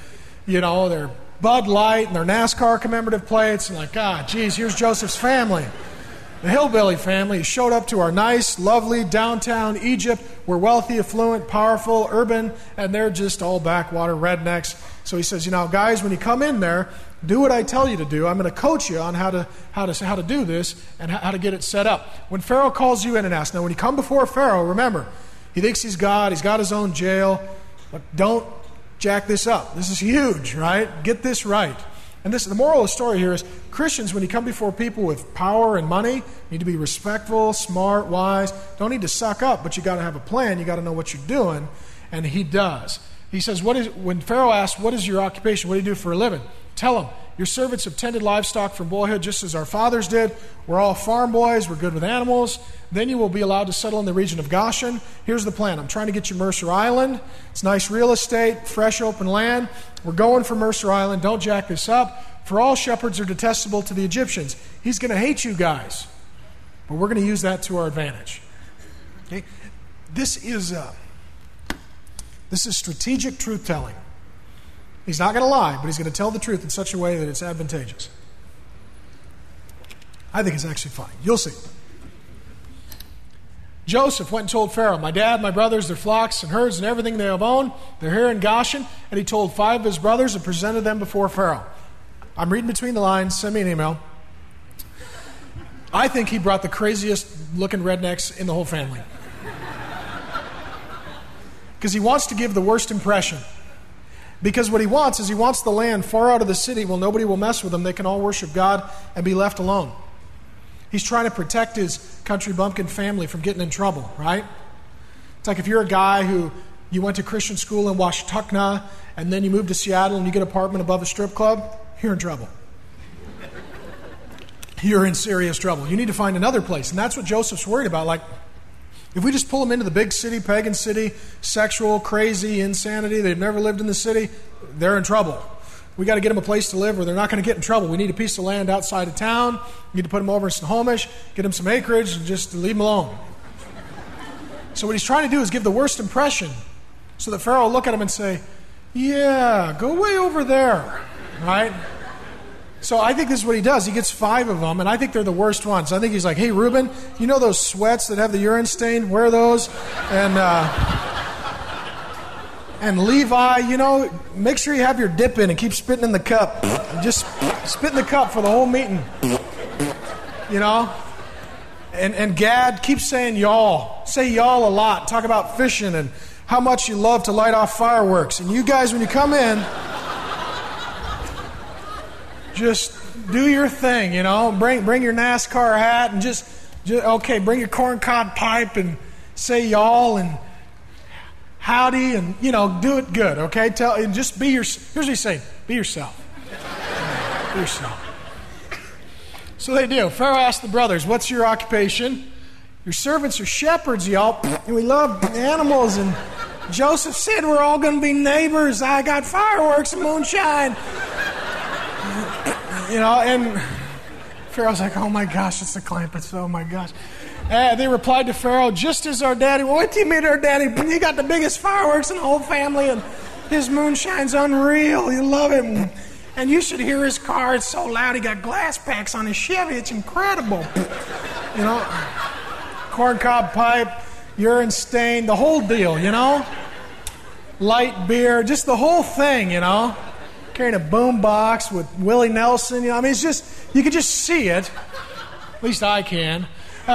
A: Bud Light and their NASCAR commemorative plates, and geez, here's Joseph's family. The hillbilly family showed up to our nice, lovely downtown Egypt. We're wealthy, affluent, powerful, urban, and they're just all backwater rednecks. So he says, guys, when you come in there, do what I tell you to do. I'm going to coach you on how to do this and how to get it set up. When Pharaoh calls you in and asks, now when you come before Pharaoh, remember, he thinks he's God, he's got his own jail, but don't jack this up. This is huge, right? Get this right. And the moral of the story here is Christians, when you come before people with power and money, need to be respectful, smart, wise. Don't need to suck up, but you got to have a plan. You got to know what you're doing, and he does. He says, when Pharaoh asks, what is your occupation? What do you do for a living? Tell him, your servants have tended livestock from boyhood just as our fathers did. We're all farm boys. We're good with animals. Then you will be allowed to settle in the region of Goshen. Here's the plan. I'm trying to get you Mercer Island. It's nice real estate, fresh open land. We're going for Mercer Island. Don't jack this up. For all shepherds are detestable to the Egyptians. He's going to hate you guys. But we're going to use that to our advantage. Okay? This is strategic truth-telling. He's not going to lie, but he's going to tell the truth in such a way that it's advantageous. I think it's actually fine. You'll see. Joseph went and told Pharaoh, my dad, my brothers, their flocks and herds and everything they have owned, they're here in Goshen. And he told 5 of his brothers and presented them before Pharaoh. I'm reading between the lines. Send me an email. I think he brought the craziest looking rednecks in the whole family. Because he wants to give the worst impression. Because what he wants is he wants the land far out of the city where nobody will mess with them. They can all worship God and be left alone. He's trying to protect his country bumpkin family from getting in trouble, right? It's like if you're a guy who you went to Christian school in Washtenaw and then you moved to Seattle and you get an apartment above a strip club, you're in trouble. You're in serious trouble. You need to find another place. And that's what Joseph's worried about. Like, if we just pull them into the big city, pagan city, sexual, crazy, insanity, they've never lived in the city, they're in trouble. We got to get them a place to live where they're not going to get in trouble. We need a piece of land outside of town. We need to put them over in Snohomish, get them some acreage, and just leave them alone. So what he's trying to do is give the worst impression so that Pharaoh will look at him and say, yeah, go way over there, right? So I think this is what he does. He gets 5 of them, and I think they're the worst ones. I think he's like, hey, Reuben, you know those sweats that have the urine stain? Wear those. And Levi, make sure you have your dip in and keep spitting in the cup. Just spit in the cup for the whole meeting. And Gad, keep saying y'all. Say y'all a lot. Talk about fishing and how much you love to light off fireworks. And you guys, when you come in, just do your thing, Bring your NASCAR hat and just bring your corncob pipe and say y'all and howdy and, do it good, okay? Just be here's what he's saying, be yourself. Be yourself. So they do. Pharaoh asked the brothers, what's your occupation? Your servants are shepherds, y'all, and we love animals. And Joseph said we're all going to be neighbors. I got fireworks and moonshine. And Pharaoh's like, oh my gosh, it's the Clampetts, oh my gosh. They replied to Pharaoh, just as our daddy, wait till you meet our daddy, he got the biggest fireworks in the whole family, and his moonshine's unreal, you love it. And you should hear his car, it's so loud, he got glass packs on his Chevy, it's incredible. Corncob pipe, urine stain, the whole deal, light beer, just the whole thing, you know. Carrying a boom box with Willie Nelson, you know. I mean, it's just, you can just see it. At least I can.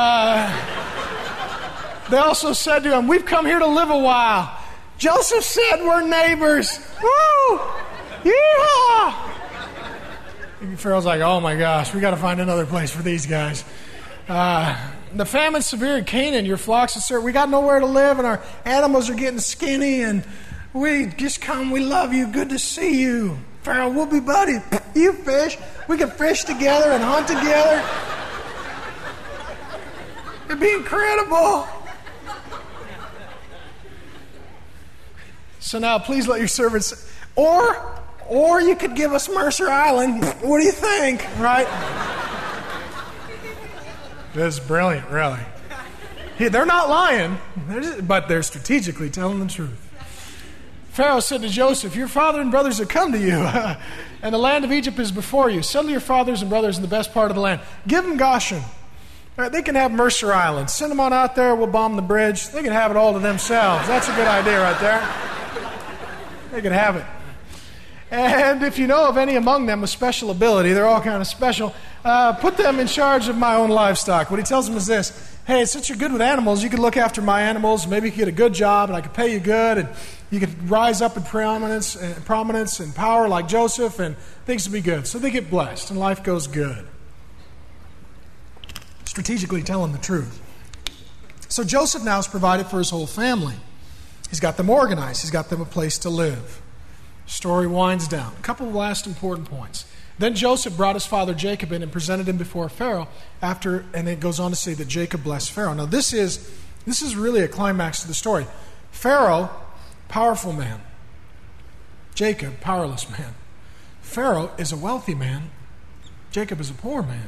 A: They also said to him, we've come here to live a while. Joseph said we're neighbors. Woo! Yeehaw! And Pharaoh's like, oh my gosh, we got to find another place for these guys. The famine's severe in Canaan. Your flocks are we got nowhere to live, and our animals are getting skinny, and we just come. We love you. Good to see you. Pharaoh, we'll be buddies. You fish. We can fish together and hunt together. It'd be incredible. So now, please let your servants, or you could give us Mercer Island. What do you think? Right? This is brilliant, really. They're not lying, but they're strategically telling the truth. Pharaoh said to Joseph, your father and brothers have come to you, and the land of Egypt is before you. Settle your fathers and brothers in the best part of the land. Give them Goshen. They can have Mercer Island. Send them on out there. We'll bomb the bridge. They can have it all to themselves. That's a good idea right there. They can have it. And if you know of any among them with special ability, they're all kind of special, put them in charge of my own livestock. What he tells them is this. Hey, since you're good with animals, you could look after my animals. Maybe you could get a good job, and I could pay you good, and you could rise up in prominence and power like Joseph, and things would be good. So they get blessed, and life goes good. Strategically telling the truth. So Joseph now is provided for his whole family. He's got them organized. He's got them a place to live. Story winds down. A couple of last important points. Then Joseph brought his father Jacob in and presented him before Pharaoh. And it goes on to say that Jacob blessed Pharaoh. Now this is really a climax to the story. Pharaoh, powerful man. Jacob, powerless man. Pharaoh is a wealthy man. Jacob is a poor man.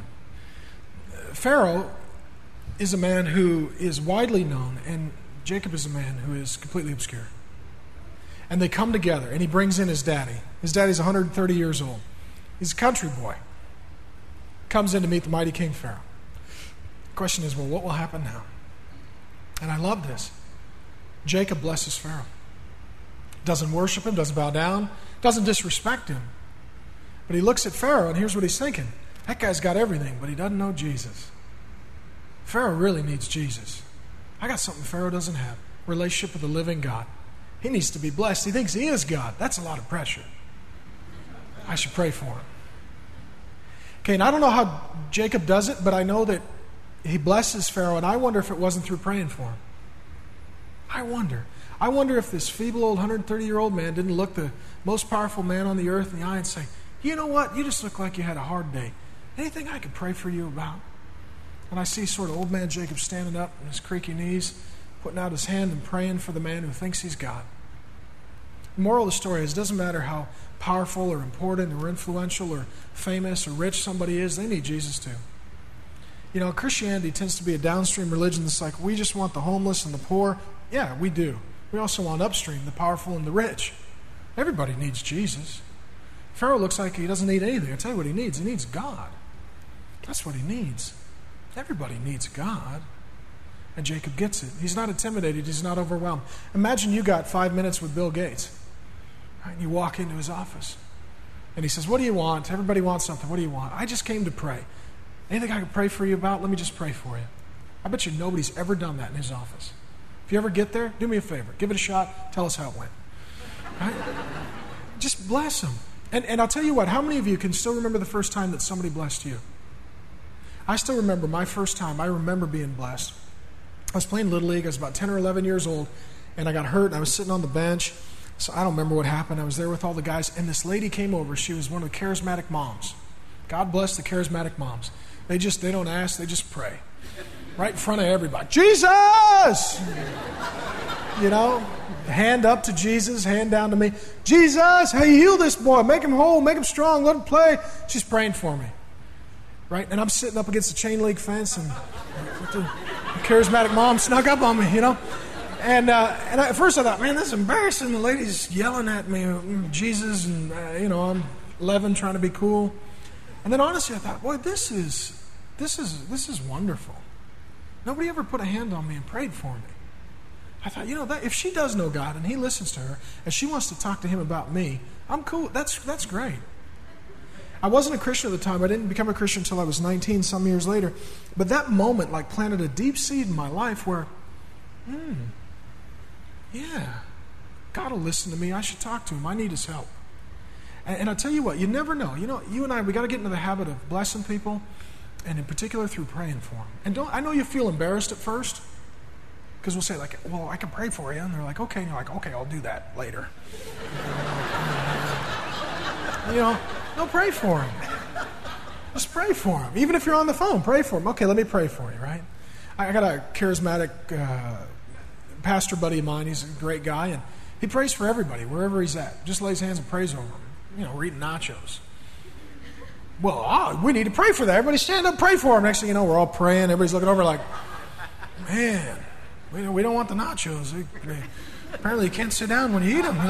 A: Pharaoh is a man who is widely known, and Jacob is a man who is completely obscure. And they come together, and he brings in his daddy. His daddy's 130 years old. He's a country boy. Comes in to meet the mighty King Pharaoh. The question is, well, what will happen now? And I love this. Jacob blesses Pharaoh. Doesn't worship him, doesn't bow down, doesn't disrespect him. But he looks at Pharaoh, and here's what he's thinking. That guy's got everything, but he doesn't know Jesus. Pharaoh really needs Jesus. I got something Pharaoh doesn't have. Relationship with the living God. He needs to be blessed. He thinks he is God. That's a lot of pressure. I should pray for him. Okay, and I don't know how Jacob does it, but I know that he blesses Pharaoh, and I wonder if it wasn't through praying for him. I wonder if this feeble old 130-year-old man didn't look the most powerful man on the earth in the eye and say, you know what, you just look like you had a hard day. Anything I could pray for you about? And I see sort of old man Jacob standing up on his creaky knees, putting out his hand and praying for the man who thinks he's God. The moral of the story is it doesn't matter how powerful or important or influential or famous or rich somebody is, they need Jesus too. You know, Christianity tends to be a downstream religion that's like, we just want the homeless and the poor. Yeah, we do. We also want upstream, the powerful and the rich. Everybody needs Jesus. Pharaoh looks like he doesn't need anything. I'll tell you what he needs. He needs God. That's what he needs. Everybody needs God. And Jacob gets it. He's not intimidated. He's not overwhelmed. Imagine you got 5 minutes with Bill Gates. Right? And you walk into his office. And he says, what do you want? Everybody wants something. What do you want? I just came to pray. Anything I can pray for you about? Let me just pray for you. I bet you nobody's ever done that in his office. If you ever get there, do me a favor. Give it a shot. Tell us how it went. Right? Just bless him. And I'll tell you what, how many of you can still remember the first time that somebody blessed you? I still remember my first time. I remember being blessed. I was playing Little League. I was about 10 or 11 years old, and I got hurt, and I was sitting on the bench. So I don't remember what happened. I was there with all the guys, and this lady came over. She was one of the charismatic moms. God bless the charismatic moms. They don't ask, they just pray. Right in front of everybody. Jesus! You know, hand up to Jesus, hand down to me. Jesus, hey, heal this boy. Make him whole, make him strong, let him play. She's praying for me. Right? And I'm sitting up against the chain link fence, and the charismatic mom snuck up on me, you know. And at first I thought, man, this is embarrassing. The lady's yelling at me, Jesus, and, I'm 11 trying to be cool. And then honestly I thought, boy, this is wonderful. Nobody ever put a hand on me and prayed for me. I thought, that if she does know God and he listens to her and she wants to talk to him about me, I'm cool. That's great. I wasn't a Christian at the time. I didn't become a Christian until I was 19, some years later. But that moment planted a deep seed in my life where, yeah, God will listen to me. I should talk to him. I need his help. And I'll tell you what, you never know. You and I, we got to get into the habit of blessing people, and in particular through praying for them. And I know you feel embarrassed at first, because we'll say, well, I can pray for you. And they're like, okay. And you're like, okay, I'll do that later. No, pray for him. Just pray for him. Even if you're on the phone, pray for him. Okay, let me pray for you, right? I got a charismatic pastor buddy of mine. He's a great guy, and he prays for everybody, wherever he's at. Just lays hands and prays over them. We're eating nachos. Well, we need to pray for that. Everybody stand up, pray for him. Next thing you know, we're all praying. Everybody's looking over like, man, we don't want the nachos. Apparently you can't sit down when you eat them.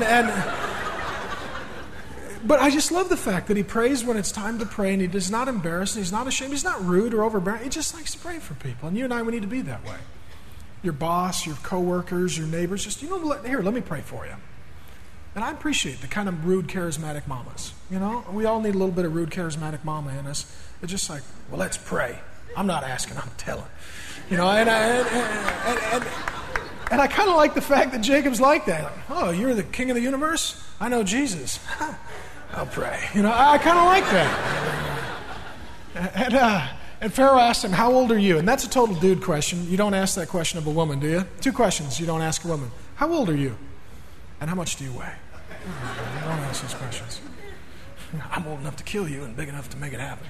A: But I just love the fact that he prays when it's time to pray, and he is not embarrassed, and he's not ashamed, he's not rude or overbearing. He just likes to pray for people. And you and I, we need to be that way. Your boss, your coworkers, your neighbors, just, here, let me pray for you. And I appreciate the kind of rude, charismatic mamas. We all need a little bit of rude, charismatic mama in us. It's just like, well, let's pray. I'm not asking, I'm telling. And I kind of like the fact that Jacob's like that. Oh, you're the king of the universe? I know Jesus. I'll pray. I kind of like that. And Pharaoh asked him, how old are you? And that's a total dude question. You don't ask that question of a woman, do you? 2 questions you don't ask a woman. How old are you? And how much do you weigh? You don't ask those questions. I'm old enough to kill you and big enough to make it happen.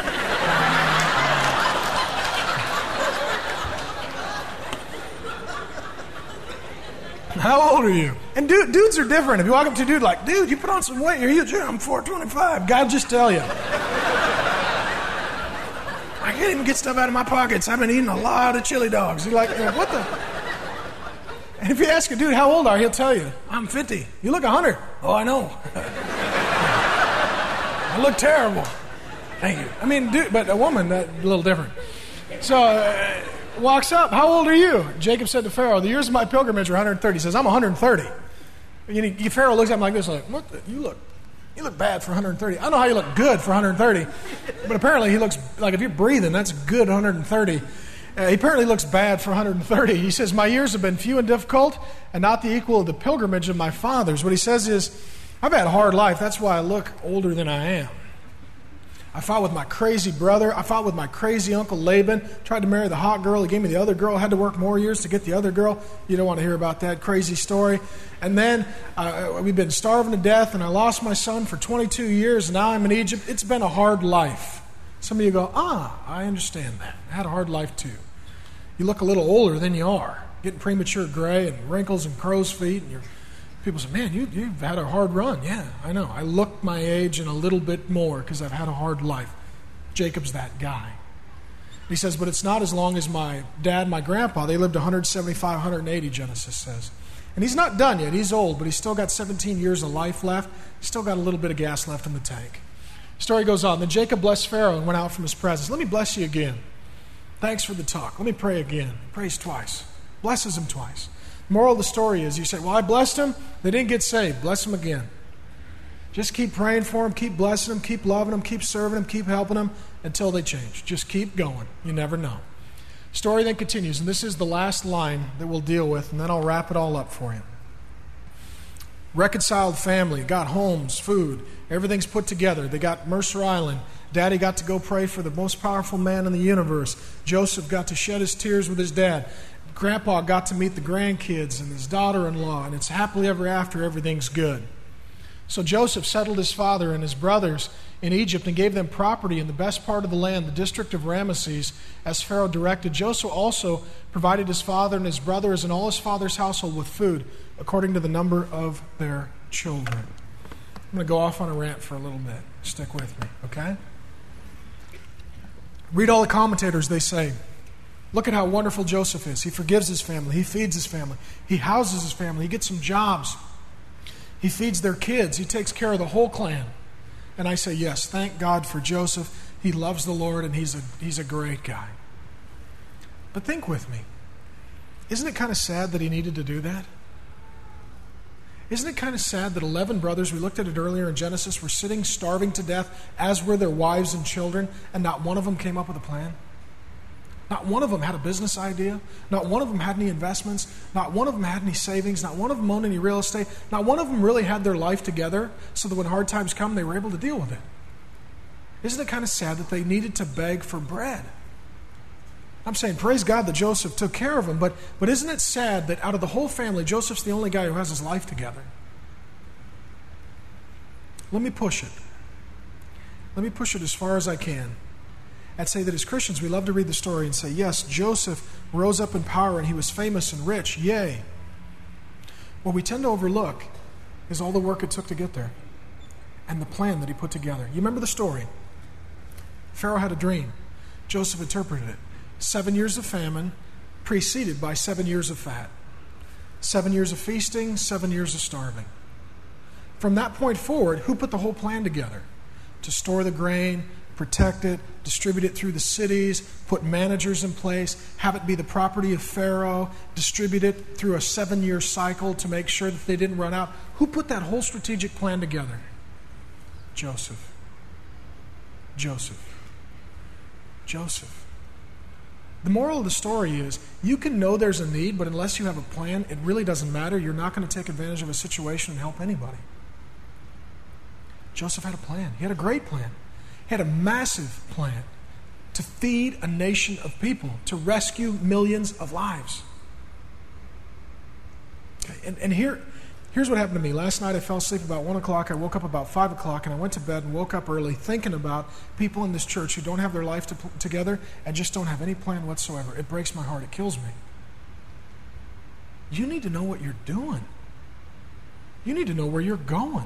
A: How old are you? And dudes are different. If you walk up to a dude like, dude, you put on some weight, you're huge. Yeah, I'm 425. God just tell you. I can't even get stuff out of my pockets. I've been eating a lot of chili dogs. You're like, what the? And if you ask a dude how old are you, he'll tell you, I'm 50. You look 100. Oh, I know. I look terrible. Thank you. Dude, but a woman, that's a little different. So, walks up, how old are you? Jacob said to Pharaoh, the years of my pilgrimage are 130. He says, I'm 130. Pharaoh looks at him like this, like, what the? You look bad for 130. I don't know how you look good for 130, but apparently he looks like, if you're breathing, that's good 130. He apparently looks bad for 130. He says, my years have been few and difficult, and not the equal of the pilgrimage of my fathers. What he says is, I've had a hard life. That's why I look older than I am. I fought with my crazy brother. I fought with my crazy uncle Laban. Tried to marry the hot girl. He gave me the other girl. I had to work more years to get the other girl. You don't want to hear about that crazy story. And then we've been starving to death, and I lost my son for 22 years, and now I'm in Egypt. It's been a hard life. Some of you go, I understand that. I had a hard life too. You look a little older than you are. Getting premature gray and wrinkles and crow's feet, and people say, man, you've had a hard run. Yeah, I know. I look my age and a little bit more because I've had a hard life. Jacob's that guy. He says, but it's not as long as my dad and my grandpa. They lived 175, 180, Genesis says. And he's not done yet. He's old, but he's still got 17 years of life left. He's still got a little bit of gas left in the tank. The story goes on. Then Jacob blessed Pharaoh and went out from his presence. Let me bless you again. Thanks for the talk. Let me pray again. He prays twice. Blesses him twice. Moral of the story is, you say, well, I blessed them. They didn't get saved. Bless them again. Just keep praying for them. Keep blessing them. Keep loving them. Keep serving them. Keep helping them until they change. Just keep going. You never know. Story then continues, and this is the last line that we'll deal with, and then I'll wrap it all up for you. Reconciled family, got homes, food, everything's put together. They got Mercer Island. Daddy got to go pray for the most powerful man in the universe. Joseph got to shed his tears with his dad. Grandpa got to meet the grandkids and his daughter-in-law, and it's happily ever after, everything's good. So Joseph settled his father and his brothers in Egypt and gave them property in the best part of the land, the district of Ramesses, as Pharaoh directed. Joseph also provided his father and his brothers and all his father's household with food, according to the number of their children. I'm going to go off on a rant for a little bit. Stick with me, okay? Read all the commentators, they say, look at how wonderful Joseph is. He forgives his family. He feeds his family. He houses his family. He gets some jobs. He feeds their kids. He takes care of the whole clan. And I say, yes, thank God for Joseph. He loves the Lord, and he's a great guy. But think with me. Isn't it kind of sad that he needed to do that? Isn't it kind of sad that 11 brothers, we looked at it earlier in Genesis, were sitting starving to death, as were their wives and children, and not one of them came up with a plan? Not one of them had a business idea. Not one of them had any investments. Not one of them had any savings. Not one of them owned any real estate. Not one of them really had their life together so that when hard times come, they were able to deal with it. Isn't it kind of sad that they needed to beg for bread? I'm saying, praise God that Joseph took care of them, but isn't it sad that out of the whole family, Joseph's the only guy who has his life together? Let me push it. Let me push it as far as I can. I'd say that as Christians, we love to read the story and say, yes, Joseph rose up in power and he was famous and rich, yay. What we tend to overlook is all the work it took to get there and the plan that he put together. You remember the story? Pharaoh had a dream. Joseph interpreted it. 7 years of famine preceded by 7 years of fat. 7 years of feasting, 7 years of starving. From that point forward, who put the whole plan together? To store the grain, protect it, distribute it through the cities, put managers in place, have it be the property of Pharaoh, distribute it through a 7-year cycle to make sure that they didn't run out. Who put that whole strategic plan together? Joseph. Joseph. Joseph. The moral of the story is, you can know there's a need, but unless you have a plan, it really doesn't matter. You're not going to take advantage of a situation and help anybody. Joseph had a plan. He had a great plan. He had a massive plan to feed a nation of people, to rescue millions of lives. Okay, and here's what happened to me. Last night I fell asleep about 1 o'clock. I woke up about 5 o'clock, and I went to bed and woke up early thinking about people in this church who don't have their life together and just don't have any plan whatsoever. It breaks my heart. It kills me. You need to know what you're doing. You need to know where you're going.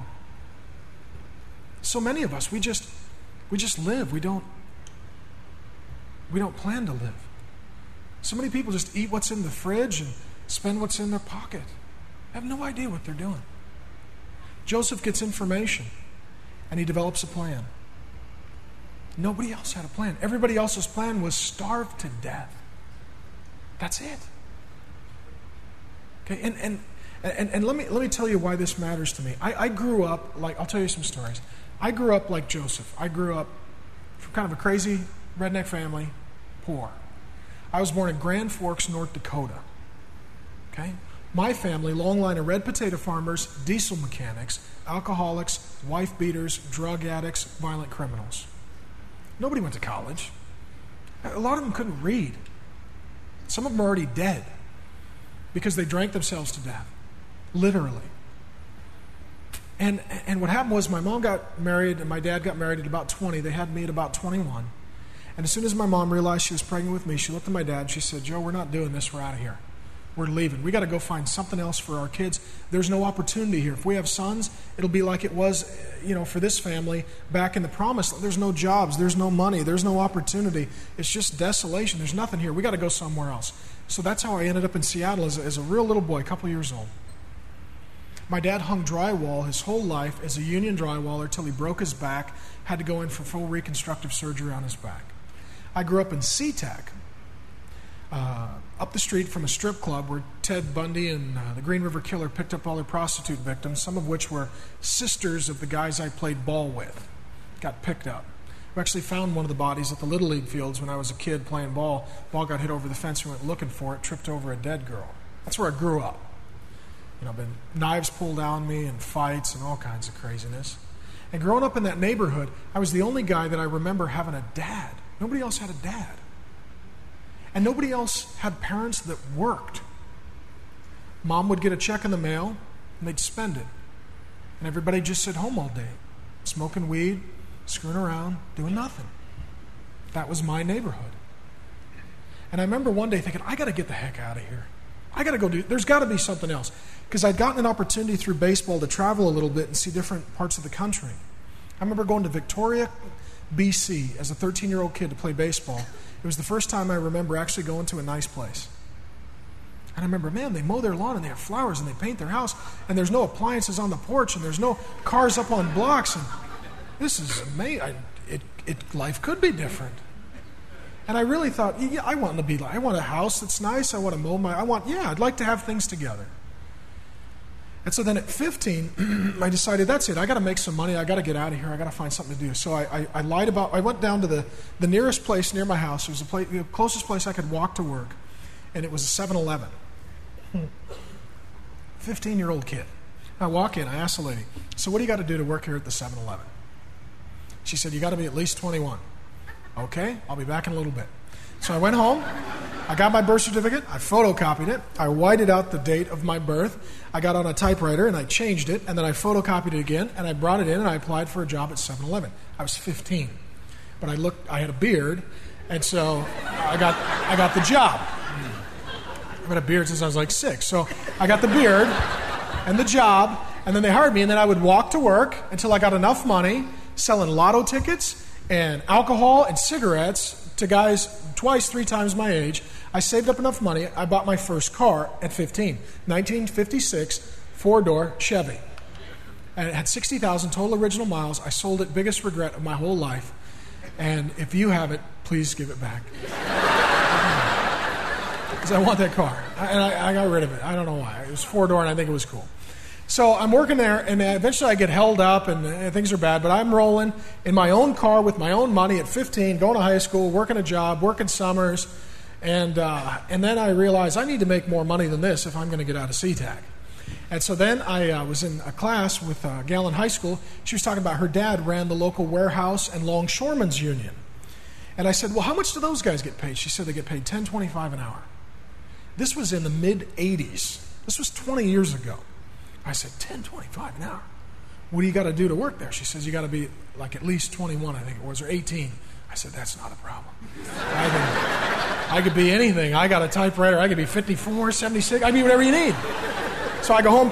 A: So many of us, we just live. We don't plan to live. So many people just eat what's in the fridge and spend what's in their pocket. They have no idea what they're doing. Joseph gets information and he develops a plan. Nobody else had a plan. Everybody else's plan was starve to death. That's it. Okay, and let me tell you why this matters to me. I grew up I'll tell you some stories. I grew up like Joseph. I grew up from kind of a crazy redneck family, poor. I was born in Grand Forks, North Dakota. Okay? My family, long line of red potato farmers, diesel mechanics, alcoholics, wife beaters, drug addicts, violent criminals. Nobody went to college. A lot of them couldn't read. Some of them are already dead because they drank themselves to death, literally. And what happened was my mom got married and my dad got married at about 20. They had me at about 21. And as soon as my mom realized she was pregnant with me, she looked at my dad and she said, "Joe, we're not doing this. We're out of here. We're leaving. We got to go find something else for our kids. There's no opportunity here. If we have sons, it'll be like it was, for this family back in the promised. There's no jobs. There's no money. There's no opportunity. It's just desolation. There's nothing here. We got to go somewhere else." So that's how I ended up in Seattle as a real little boy, a couple years old. My dad hung drywall his whole life as a union drywaller till he broke his back, had to go in for full reconstructive surgery on his back. I grew up in SeaTac, up the street from a strip club where Ted Bundy and the Green River Killer picked up all their prostitute victims, some of which were sisters of the guys I played ball with, got picked up. We actually found one of the bodies at the Little League fields when I was a kid playing ball. Ball got hit over the fence, we went looking for it, tripped over a dead girl. That's where I grew up. Been knives pulled on me and fights and all kinds of craziness. And growing up in that neighborhood, I was the only guy that I remember having a dad. Nobody else had a dad. And nobody else had parents that worked. Mom would get a check in the mail and they'd spend it. And everybody just sit home all day, smoking weed, screwing around, doing nothing. That was my neighborhood. And I remember one day thinking, I got to get the heck out of here. I got to go there's got to be something else. Because I'd gotten an opportunity through baseball to travel a little bit and see different parts of the country. I remember going to Victoria, BC as a 13-year-old kid to play baseball. It was the first time I remember actually going to a nice place. And I remember, man, they mow their lawn and they have flowers and they paint their house and there's no appliances on the porch and there's no cars up on blocks. And this is amazing. Life could be different. And I really thought, yeah, I want a house that's nice. I want to I'd like to have things together. And so then at 15, I decided, that's it. I got to make some money. I got to get out of here. I got to find something to do. So I went down to the nearest place near my house. It was the closest place I could walk to work. And it was a 7-Eleven. 15-year-old kid. I walk in. I ask the lady, so what do you got to do to work here at the 7-Eleven? She said, you got to be at least 21. Okay, I'll be back in a little bit. So I went home. I got my birth certificate. I photocopied it. I whited out the date of my birth. I got on a typewriter and I changed it, and then I photocopied it again, and I brought it in, and I applied for a job at 7-Eleven. I was 15. But I had a beard, and so I got the job. I've had a beard since I was like 6. So I got the beard and the job, and then they hired me, and then I would walk to work until I got enough money selling lotto tickets and alcohol and cigarettes to guys 3 times my age. I saved up enough money. I bought my first car at 15, 1956 4-door Chevy. And it had 60,000 total original miles. I sold it, biggest regret of my whole life. And if you have it, please give it back. Because I want that car. And I got rid of it. I don't know why. It was 4-door, and I think it was cool. So I'm working there, and eventually I get held up, and things are bad. But I'm rolling in my own car with my own money at 15, going to high school, working a job, working summers. And then I realized I need to make more money than this if I'm going to get out of SeaTac. And so then I was in a class with a gal in high school. She was talking about her dad ran the local warehouse and longshoremen's union. And I said, well, how much do those guys get paid? She said they get paid $10.25 an hour. This was in the mid-'80s. This was 20 years ago. I said, $10.25 an hour? What do you got to do to work there? She says, you got to be like at least 21, I think it was, or 18. I said, that's not a problem. I could be anything. I got a typewriter. I could be 54, 76. I mean, whatever you need. So I go home,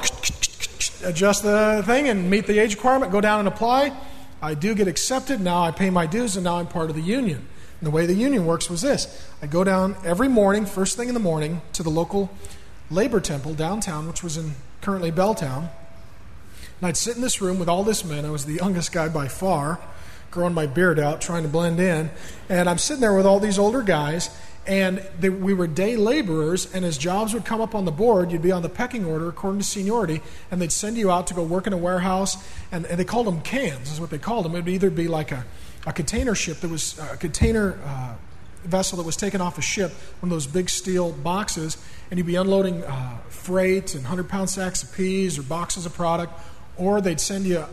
A: adjust the thing, and meet the age requirement, go down and apply. I do get accepted. Now I pay my dues, and now I'm part of the union. And the way the union works was this. I go down every morning, first thing in the morning, to the local labor temple downtown, which was in currently Belltown. And I'd sit in this room with all this men. I was the youngest guy by far, growing my beard out, trying to blend in. And I'm sitting there with all these older guys, and we were day laborers, and as jobs would come up on the board, you'd be on the pecking order according to seniority, and they'd send you out to go work in a warehouse, and they called them cans, is what they called them. It would either be like a container ship that was a container vessel that was taken off a ship, one of those big steel boxes, and you'd be unloading freight and 100-pound sacks of peas or boxes of product, or they'd send you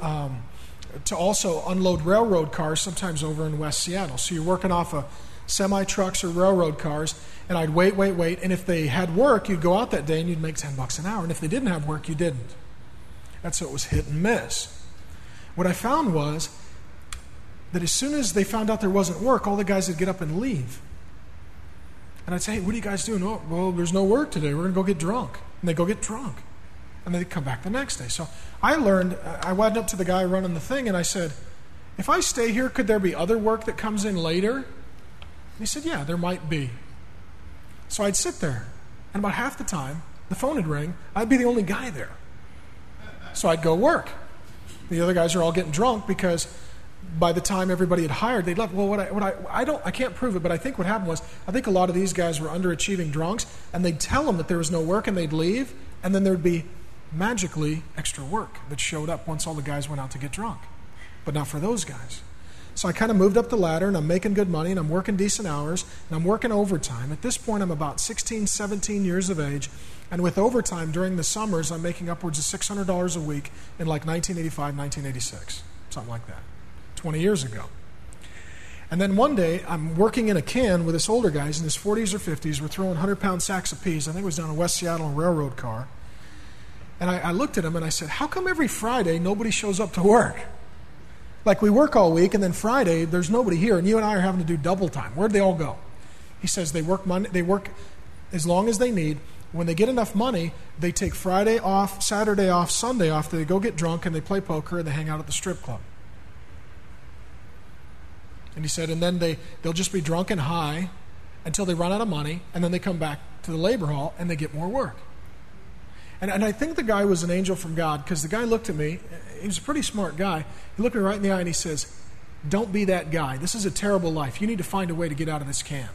A: to also unload railroad cars, sometimes over in West Seattle. So you're working off of semi-trucks or railroad cars, and I'd wait, and if they had work, you'd go out that day and you'd make $10 an hour, and if they didn't have work, you didn't. That's so it was hit and miss. What I found was that as soon as they found out there wasn't work, all the guys would get up and leave. And I'd say, hey, what are you guys doing? Oh, well, there's no work today. We're going to go get drunk. And they'd go get drunk. And they'd come back the next day. So I went up to the guy running the thing, and I said, if I stay here, could there be other work that comes in later? And he said, yeah, there might be. So I'd sit there, and about half the time, the phone would ring. I'd be the only guy there. So I'd go work. The other guys are all getting drunk because by the time everybody had hired, they'd left. Well, I can't prove it, but I think what happened was, I think a lot of these guys were underachieving drunks, and they'd tell them that there was no work, and they'd leave, and then there'd be magically extra work that showed up once all the guys went out to get drunk. But not for those guys. So I kind of moved up the ladder, and I'm making good money, and I'm working decent hours, and I'm working overtime. At this point, I'm about 16, 17 years of age, and with overtime during the summers, I'm making upwards of $600 a week in like 1985, 1986, something like that, 20 years ago. And then one day, I'm working in a can with this older guys in his 40s or 50s. We're throwing 100-pound sacks of peas. I think it was down in West Seattle in a railroad car. And I looked at him and I said, how come every Friday nobody shows up to work? Like we work all week, and then Friday there's nobody here, and you and I are having to do double time. Where'd they all go? He says they work Monday, they work as long as they need. When they get enough money, they take Friday off, Saturday off, Sunday off. They go get drunk and they play poker and they hang out at the strip club. And he said, and then they'll just be drunk and high until they run out of money, and then they come back to the labor hall and they get more work. And I think the guy was an angel from God, because the guy looked at me. He was a pretty smart guy. He looked me right in the eye and he says, Don't be that guy. This is a terrible life. You need to find a way to get out of this can.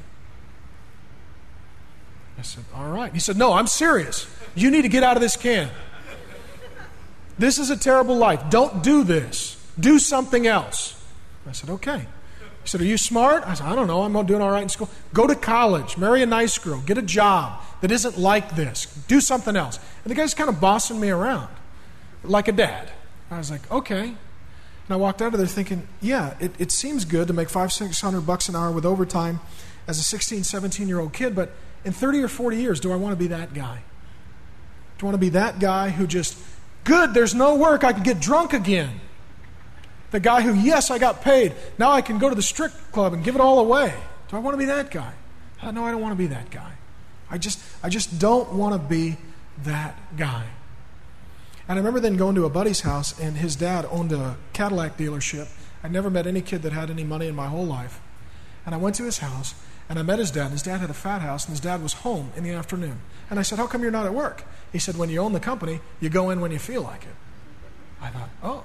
A: I said, all right. He said, no, I'm serious. You need to get out of this can. This is a terrible life. Don't do this. Do something else. I said, okay. He said, are you smart? I said, I don't know. I'm doing all right in school. Go to college. Marry a nice girl. Get a job that isn't like this. Do something else. And the guy's kind of bossing me around like a dad. I was like, okay. And I walked out of there thinking, yeah, it seems good to make $500-600 an hour with overtime as a 16, 17-year-old kid, but in 30 or 40 years, do I want to be that guy? Do I want to be that guy who just, good, there's no work, I can get drunk again? The guy who, yes, I got paid, now I can go to the strip club and give it all away. Do I want to be that guy? No, I don't want to be that guy. I just don't want to be that guy. And I remember then going to a buddy's house, and his dad owned a Cadillac dealership. I'd never met any kid that had any money in my whole life. And I went to his house, and I met his dad. His dad had a fat house, and his dad was home in the afternoon. And I said, how come you're not at work? He said, when you own the company, you go in when you feel like it. I thought, oh.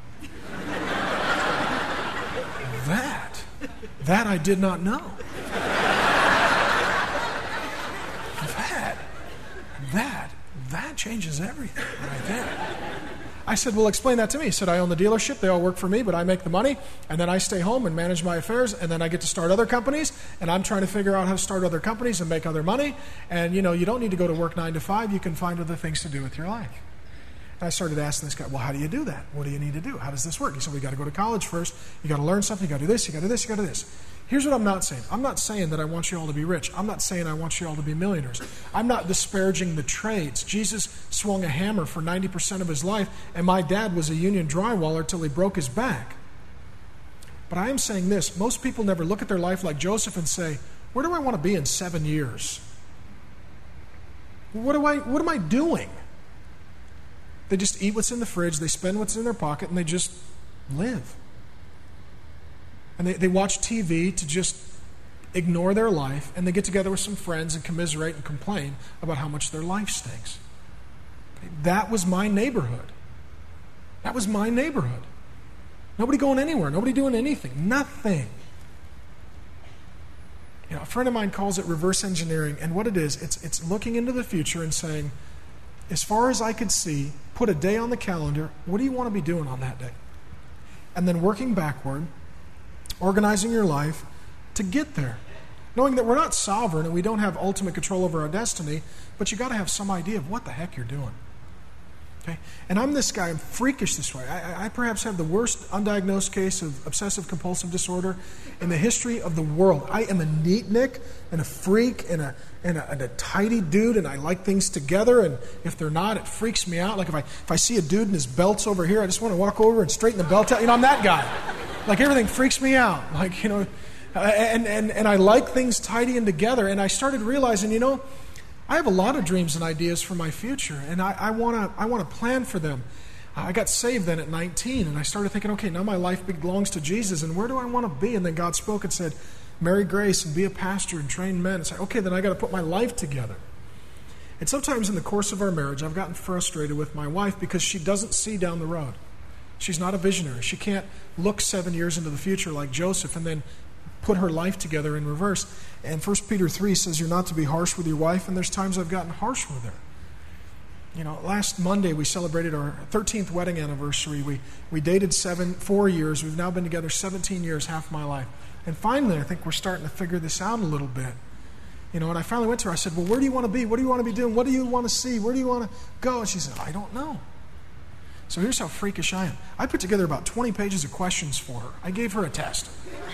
A: That I did not know. That changes everything right there. I said, well, explain that to me. He said, I own the dealership. They all work for me, but I make the money. And then I stay home and manage my affairs. And then I get to start other companies. And I'm trying to figure out how to start other companies and make other money. And, you don't need to go to work 9 to 5. You can find other things to do with your life. And I started asking this guy, well, how do you do that? What do you need to do? How does this work? He said, well, you got to go to college first. You got to learn something. You got to do this. You got to do this. You got to do this. Here's what I'm not saying. I'm not saying that I want you all to be rich. I'm not saying I want you all to be millionaires. I'm not disparaging the trades. Jesus swung a hammer for 90% of his life, and my dad was a union drywaller till he broke his back. But I am saying this. Most people never look at their life like Joseph and say, where do I want to be in 7 years? What am I doing? They just eat what's in the fridge, they spend what's in their pocket, and they just live. And they watch TV to just ignore their life, and they get together with some friends and commiserate and complain about how much their life stinks. That was my neighborhood. That was my neighborhood. Nobody going anywhere, nobody doing anything, nothing. A friend of mine calls it reverse engineering, and what it is, it's looking into the future and saying, as far as I could see, put a day on the calendar, what do you want to be doing on that day? And then working backward, organizing your life to get there. Knowing that we're not sovereign and we don't have ultimate control over our destiny, but you got to have some idea of what the heck you're doing. Okay? And I'm this guy, I'm freakish this way. I perhaps have the worst undiagnosed case of obsessive compulsive disorder in the history of the world. I am a neatnik and a freak and a tidy dude, and I like things together, and if they're not, it freaks me out. Like if I see a dude and his belt's over here, I just want to walk over and straighten the belt out. I'm that guy. Like everything freaks me out. Like, and I like things tidy and together, and I started realizing, I have a lot of dreams and ideas for my future, and I want to plan for them. I got saved then at 19, and I started thinking, okay, now my life belongs to Jesus, and where do I want to be? And then God spoke and said, marry grace and be a pastor and train men. And say, okay, then I got to put my life together. And sometimes in the course of our marriage, I've gotten frustrated with my wife because she doesn't see down the road. She's not a visionary. She can't look 7 years into the future like Joseph and then put her life together in reverse. And 1 Peter 3 says you're not to be harsh with your wife, and there's times I've gotten harsh with her. Last Monday we celebrated our 13th wedding anniversary. We dated 4 years. We've now been together 17 years, half my life. And finally, I think we're starting to figure this out a little bit. And I finally went to her. I said, well, where do you want to be? What do you want to be doing? What do you want to see? Where do you want to go? And she said, I don't know. So here's how freakish I am. I put together about 20 pages of questions for her. I gave her a test.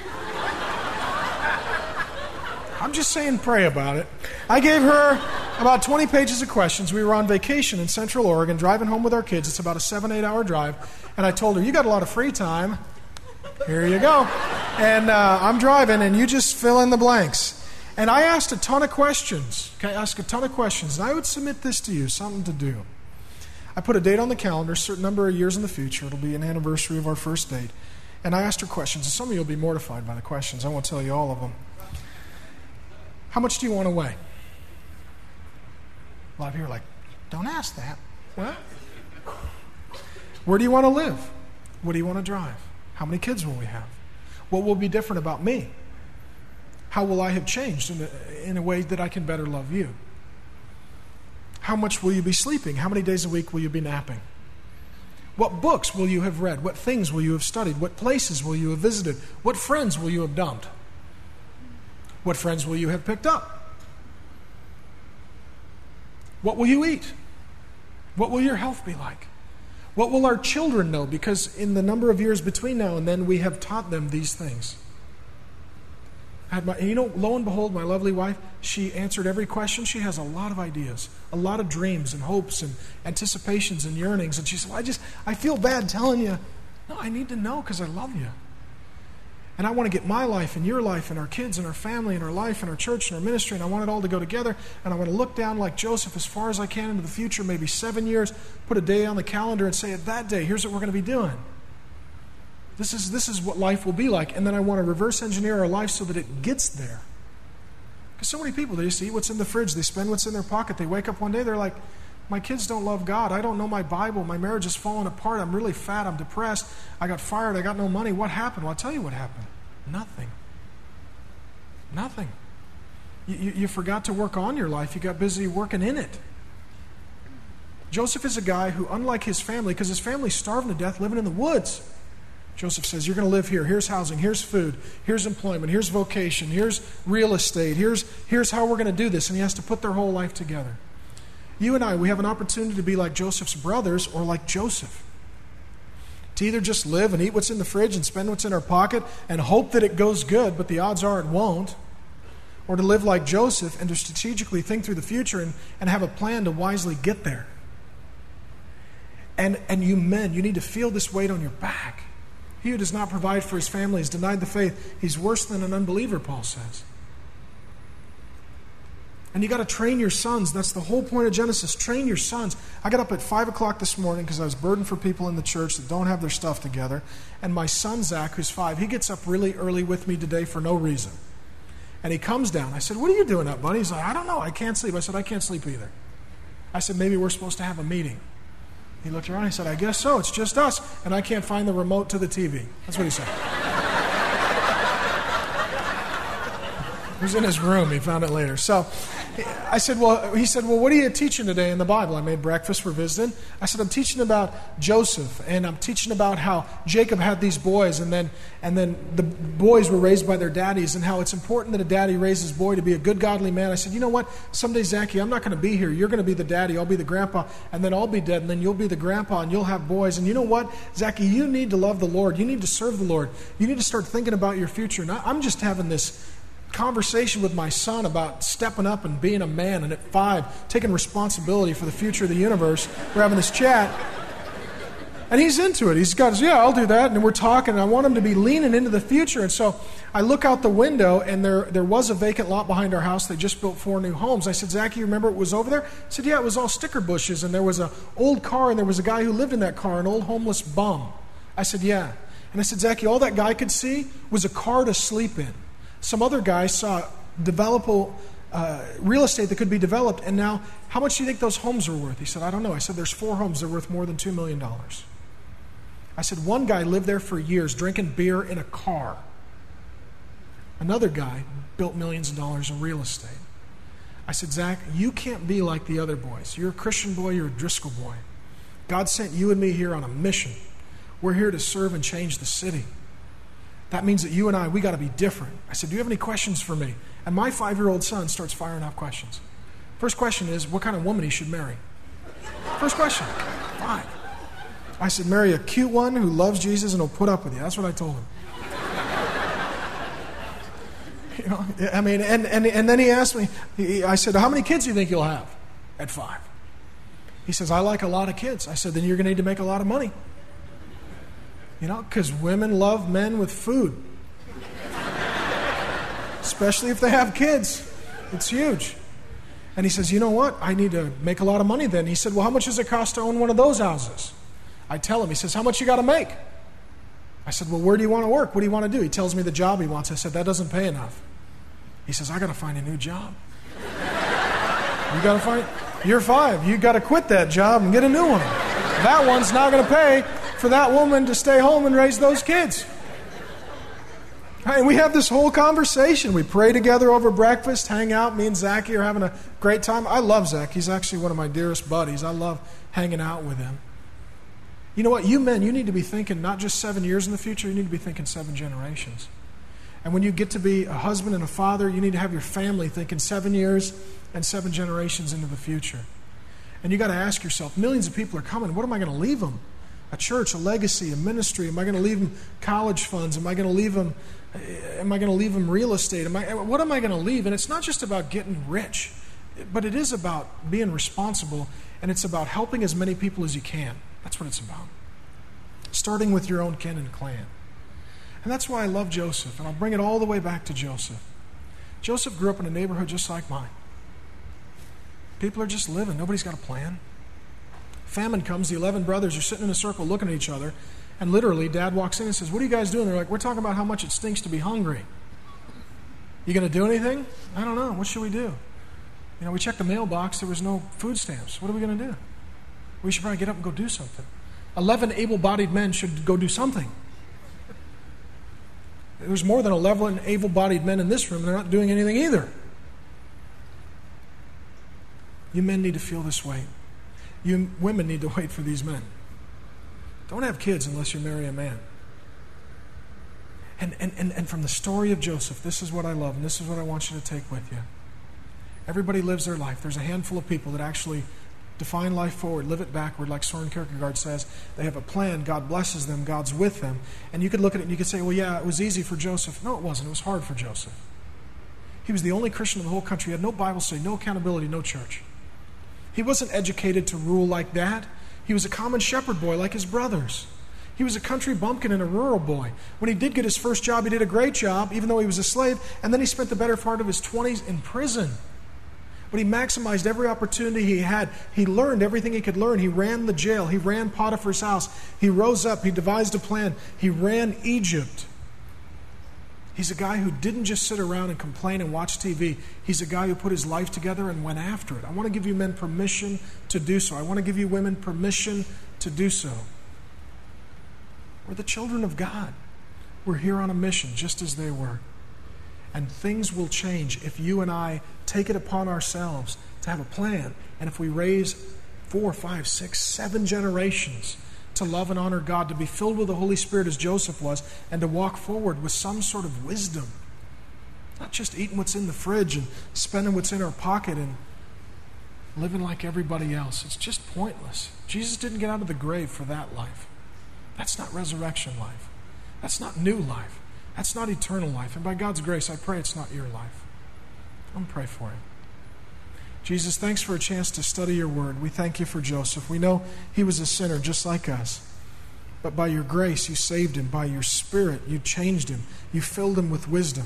A: I'm just saying pray about it. I gave her about 20 pages of questions. We were on vacation in Central Oregon, driving home with our kids. It's about a 7-8 hour drive. And I told her, you got a lot of free time. Here you go. And I'm driving, and you just fill in the blanks. And I asked a ton of questions. Okay, I asked a ton of questions. And I would submit this to you, something to do. I put a date on the calendar, a certain number of years in the future. It'll be an anniversary of our first date. And I asked her questions. And some of you will be mortified by the questions. I won't tell you all of them. How much do you want to weigh? A lot of you are like, don't ask that. What? Where do you want to live? What do you want to drive? How many kids will we have? What will be different about me? How will I have changed in a way that I can better love you? How much will you be sleeping? How many days a week will you be napping? What books will you have read? What things will you have studied? What places will you have visited? What friends will you have dumped? What friends will you have picked up? What will you eat? What will your health be like? What will our children know? Because in the number of years between now and then, we have taught them these things. Lo and behold, my lovely wife, she answered every question. She has a lot of ideas, a lot of dreams and hopes and anticipations and yearnings. And she said, well, I feel bad telling you. No, I need to know because I love you. And I want to get my life and your life and our kids and our family and our life and our church and our ministry, and I want it all to go together. And I want to look down like Joseph as far as I can into the future, maybe 7 years, put a day on the calendar and say, at that day, here's what we're going to be doing. This is what life will be like. And then I want to reverse engineer our life so that it gets there. Because so many people, they just eat what's in the fridge. They spend what's in their pocket. They wake up one day, they're like, my kids don't love God. I don't know my Bible. My marriage is falling apart. I'm really fat. I'm depressed. I got fired. I got no money. What happened? Well, I'll tell you what happened. Nothing. Nothing. You forgot to work on your life. You got busy working in it. Joseph is a guy who, unlike his family, because his family's starving to death, living in the woods, Joseph says, you're going to live here. Here's housing. Here's food. Here's employment. Here's vocation. Here's real estate. Here's how we're going to do this. And he has to put their whole life together. You and I, we have an opportunity to be like Joseph's brothers or like Joseph. To either just live and eat what's in the fridge and spend what's in our pocket and hope that it goes good, but the odds are it won't. Or to live like Joseph and to strategically think through the future and have a plan to wisely get there. And you men, you need to feel this weight on your back. He who does not provide for his family has denied the faith. He's worse than an unbeliever, Paul says. And you got to train your sons. That's the whole point of Genesis. Train your sons. I got up at 5 o'clock this morning because I was burdened for people in the church that don't have their stuff together. And my son, Zach, who's 5, he gets up really early with me today for no reason. And he comes down. I said, what are you doing up, buddy? He's like, I don't know. I can't sleep. I said, I can't sleep either. I said, maybe we're supposed to have a meeting. He looked around. He said, I guess so. It's just us. And I can't find the remote to the TV. That's what he said. It was in his room. He found it later. So I said, he said, what are you teaching today in the Bible? I made breakfast for visiting. I said, I'm teaching about Joseph, and I'm teaching about how Jacob had these boys, and then the boys were raised by their daddies, and how it's important that a daddy raise his boy to be a good, godly man. I said, you know what? Someday, Zachy, I'm not going to be here. You're going to be the daddy. I'll be the grandpa, and then I'll be dead, and then you'll be the grandpa, and you'll have boys. And you know what, Zachy, you need to love the Lord. You need to serve the Lord. You need to start thinking about your future. And I'm just having this conversation with my son about stepping up and being a man, and at 5 taking responsibility for the future of the universe. We're having this chat, and he's into it. He's got, yeah, I'll do that. And we're talking, and I want him to be leaning into the future. And so I look out the window, and there was a vacant lot behind our house. They just built 4 new homes. I said, Zach, you remember what was over there? He said, yeah, it was all sticker bushes, and there was an old car, and there was a guy who lived in that car, an old homeless bum. I said, yeah. And I said, Zachy, all that guy could see was a car to sleep in. Some other guy saw developable real estate that could be developed, and now, how much do you think those homes are worth? He said, I don't know. I said, there's 4 homes that are worth more than $2 million. I said, one guy lived there for years, drinking beer in a car. Another guy built millions of dollars in real estate. I said, Zach, you can't be like the other boys. You're a Christian boy, you're a Driscoll boy. God sent you and me here on a mission. We're here to serve and change the city. That means that you and I, we got to be different. I said, do you have any questions for me? And my 5-year-old son starts firing off questions. First question is, what kind of woman he should marry? First question. 5. I said, marry a cute one who loves Jesus and will put up with you. That's what I told him. You know, I mean, and then he asked me, I said, how many kids do you think you'll have at 5? He says, I like a lot of kids. I said, then you're going to need to make a lot of money. You know, because women love men with food. Especially if they have kids. It's huge. And he says, you know what? I need to make a lot of money then. He said, well, how much does it cost to own one of those houses? I tell him. He says, how much you got to make? I said, well, where do you want to work? What do you want to do? He tells me the job he wants. I said, that doesn't pay enough. He says, I got to find a new job. You got to find... You're 5. You got to quit that job and get a new one. That one's not going to pay for that woman to stay home and raise those kids. And we have this whole conversation. We pray together over breakfast, hang out. Me and Zachy are having a great time. I love Zach. He's actually one of my dearest buddies. I love hanging out with him. You know what? You men, you need to be thinking not just 7 years in the future, you need to be thinking 7 generations. And when you get to be a husband and a father, you need to have your family thinking 7 years and 7 generations into the future. And you got to ask yourself, millions of people are coming. What am I going to leave them? A church, a legacy, a ministry? Am I going to leave them college funds? Am I going to leave them real estate? What am I going to leave? And it's not just about getting rich, but it is about being responsible, and it's about helping as many people as you can. That's what it's about. Starting with your own kin and clan. And that's why I love Joseph, and I'll bring it all the way back to Joseph. Joseph grew up in a neighborhood just like mine. People are just living. Nobody's got a plan. Famine comes. The 11 brothers are sitting in a circle looking at each other, and literally Dad walks in and says, "What are you guys doing?" They're like, "We're talking about how much it stinks to be hungry." "You going to do anything?" "I don't know. What should we do?" We checked the mailbox. There was no food stamps. What are we going to do? We should probably get up and go do something. 11 able-bodied men should go do something. There's more than 11 able-bodied men in this room. They're not doing anything either. You men need to feel this way. You women need to wait for these men. Don't have kids unless you marry a man. And from the story of Joseph, this is what I love, and this is what I want you to take with you. Everybody lives their life. There's a handful of people that actually define life forward, live it backward, like Soren Kierkegaard says. They have a plan. God blesses them. God's with them. And you could look at it and you could say, well, yeah, it was easy for Joseph. No, it wasn't. It was hard for Joseph. He was the only Christian in the whole country. He had no Bible study, no accountability, no church. He wasn't educated to rule like that. He was a common shepherd boy like his brothers. He was a country bumpkin and a rural boy. When he did get his first job, he did a great job, even though he was a slave. And then he spent the better part of his 20s in prison. But he maximized every opportunity he had. He learned everything he could learn. He ran the jail. He ran Potiphar's house. He rose up. He devised a plan. He ran Egypt. He's a guy who didn't just sit around and complain and watch TV. He's a guy who put his life together and went after it. I want to give you men permission to do so. I want to give you women permission to do so. We're the children of God. We're here on a mission just as they were. And things will change if you and I take it upon ourselves to have a plan. And if we raise 4, 5, 6, 7 generations to love and honor God, to be filled with the Holy Spirit as Joseph was, and to walk forward with some sort of wisdom. Not just eating what's in the fridge and spending what's in our pocket and living like everybody else. It's just pointless. Jesus didn't get out of the grave for that life. That's not resurrection life. That's not new life. That's not eternal life. And by God's grace, I pray it's not your life. I'm going to pray for you. Jesus, thanks for a chance to study your word. We thank you for Joseph. We know he was a sinner just like us. But by your grace, you saved him. By your Spirit, you changed him. You filled him with wisdom.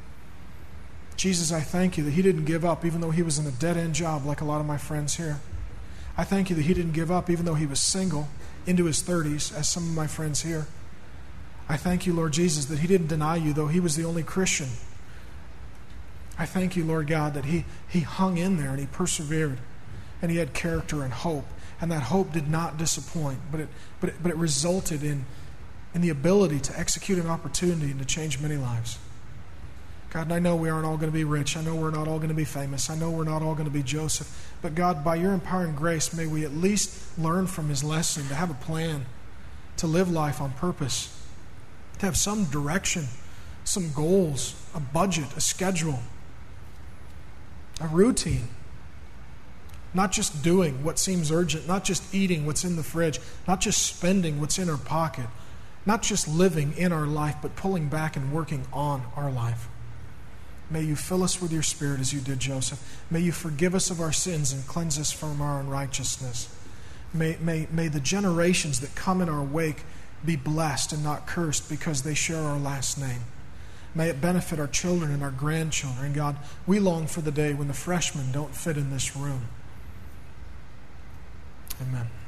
A: Jesus, I thank you that he didn't give up even though he was in a dead-end job like a lot of my friends here. I thank you that he didn't give up even though he was single into his 30s, as some of my friends here. I thank you, Lord Jesus, that he didn't deny you, though he was the only Christian. I thank you, Lord God, that he hung in there and he persevered and he had character and hope. And that hope did not disappoint, but it resulted in the ability to execute an opportunity and to change many lives. God, and I know we aren't all going to be rich. I know we're not all going to be famous. I know we're not all going to be Joseph. But God, by your empowering grace, may we at least learn from his lesson, to have a plan, to live life on purpose, to have some direction, some goals, a budget, a schedule, a routine. Not just doing what seems urgent, not just eating what's in the fridge, not just spending what's in our pocket, not just living in our life, but pulling back and working on our life. May you fill us with your Spirit as you did Joseph. May you forgive us of our sins and cleanse us from our unrighteousness. May the generations that come in our wake be blessed and not cursed because they share our last name. May it benefit our children and our grandchildren. God, we long for the day when the freshmen don't fit in this room. Amen.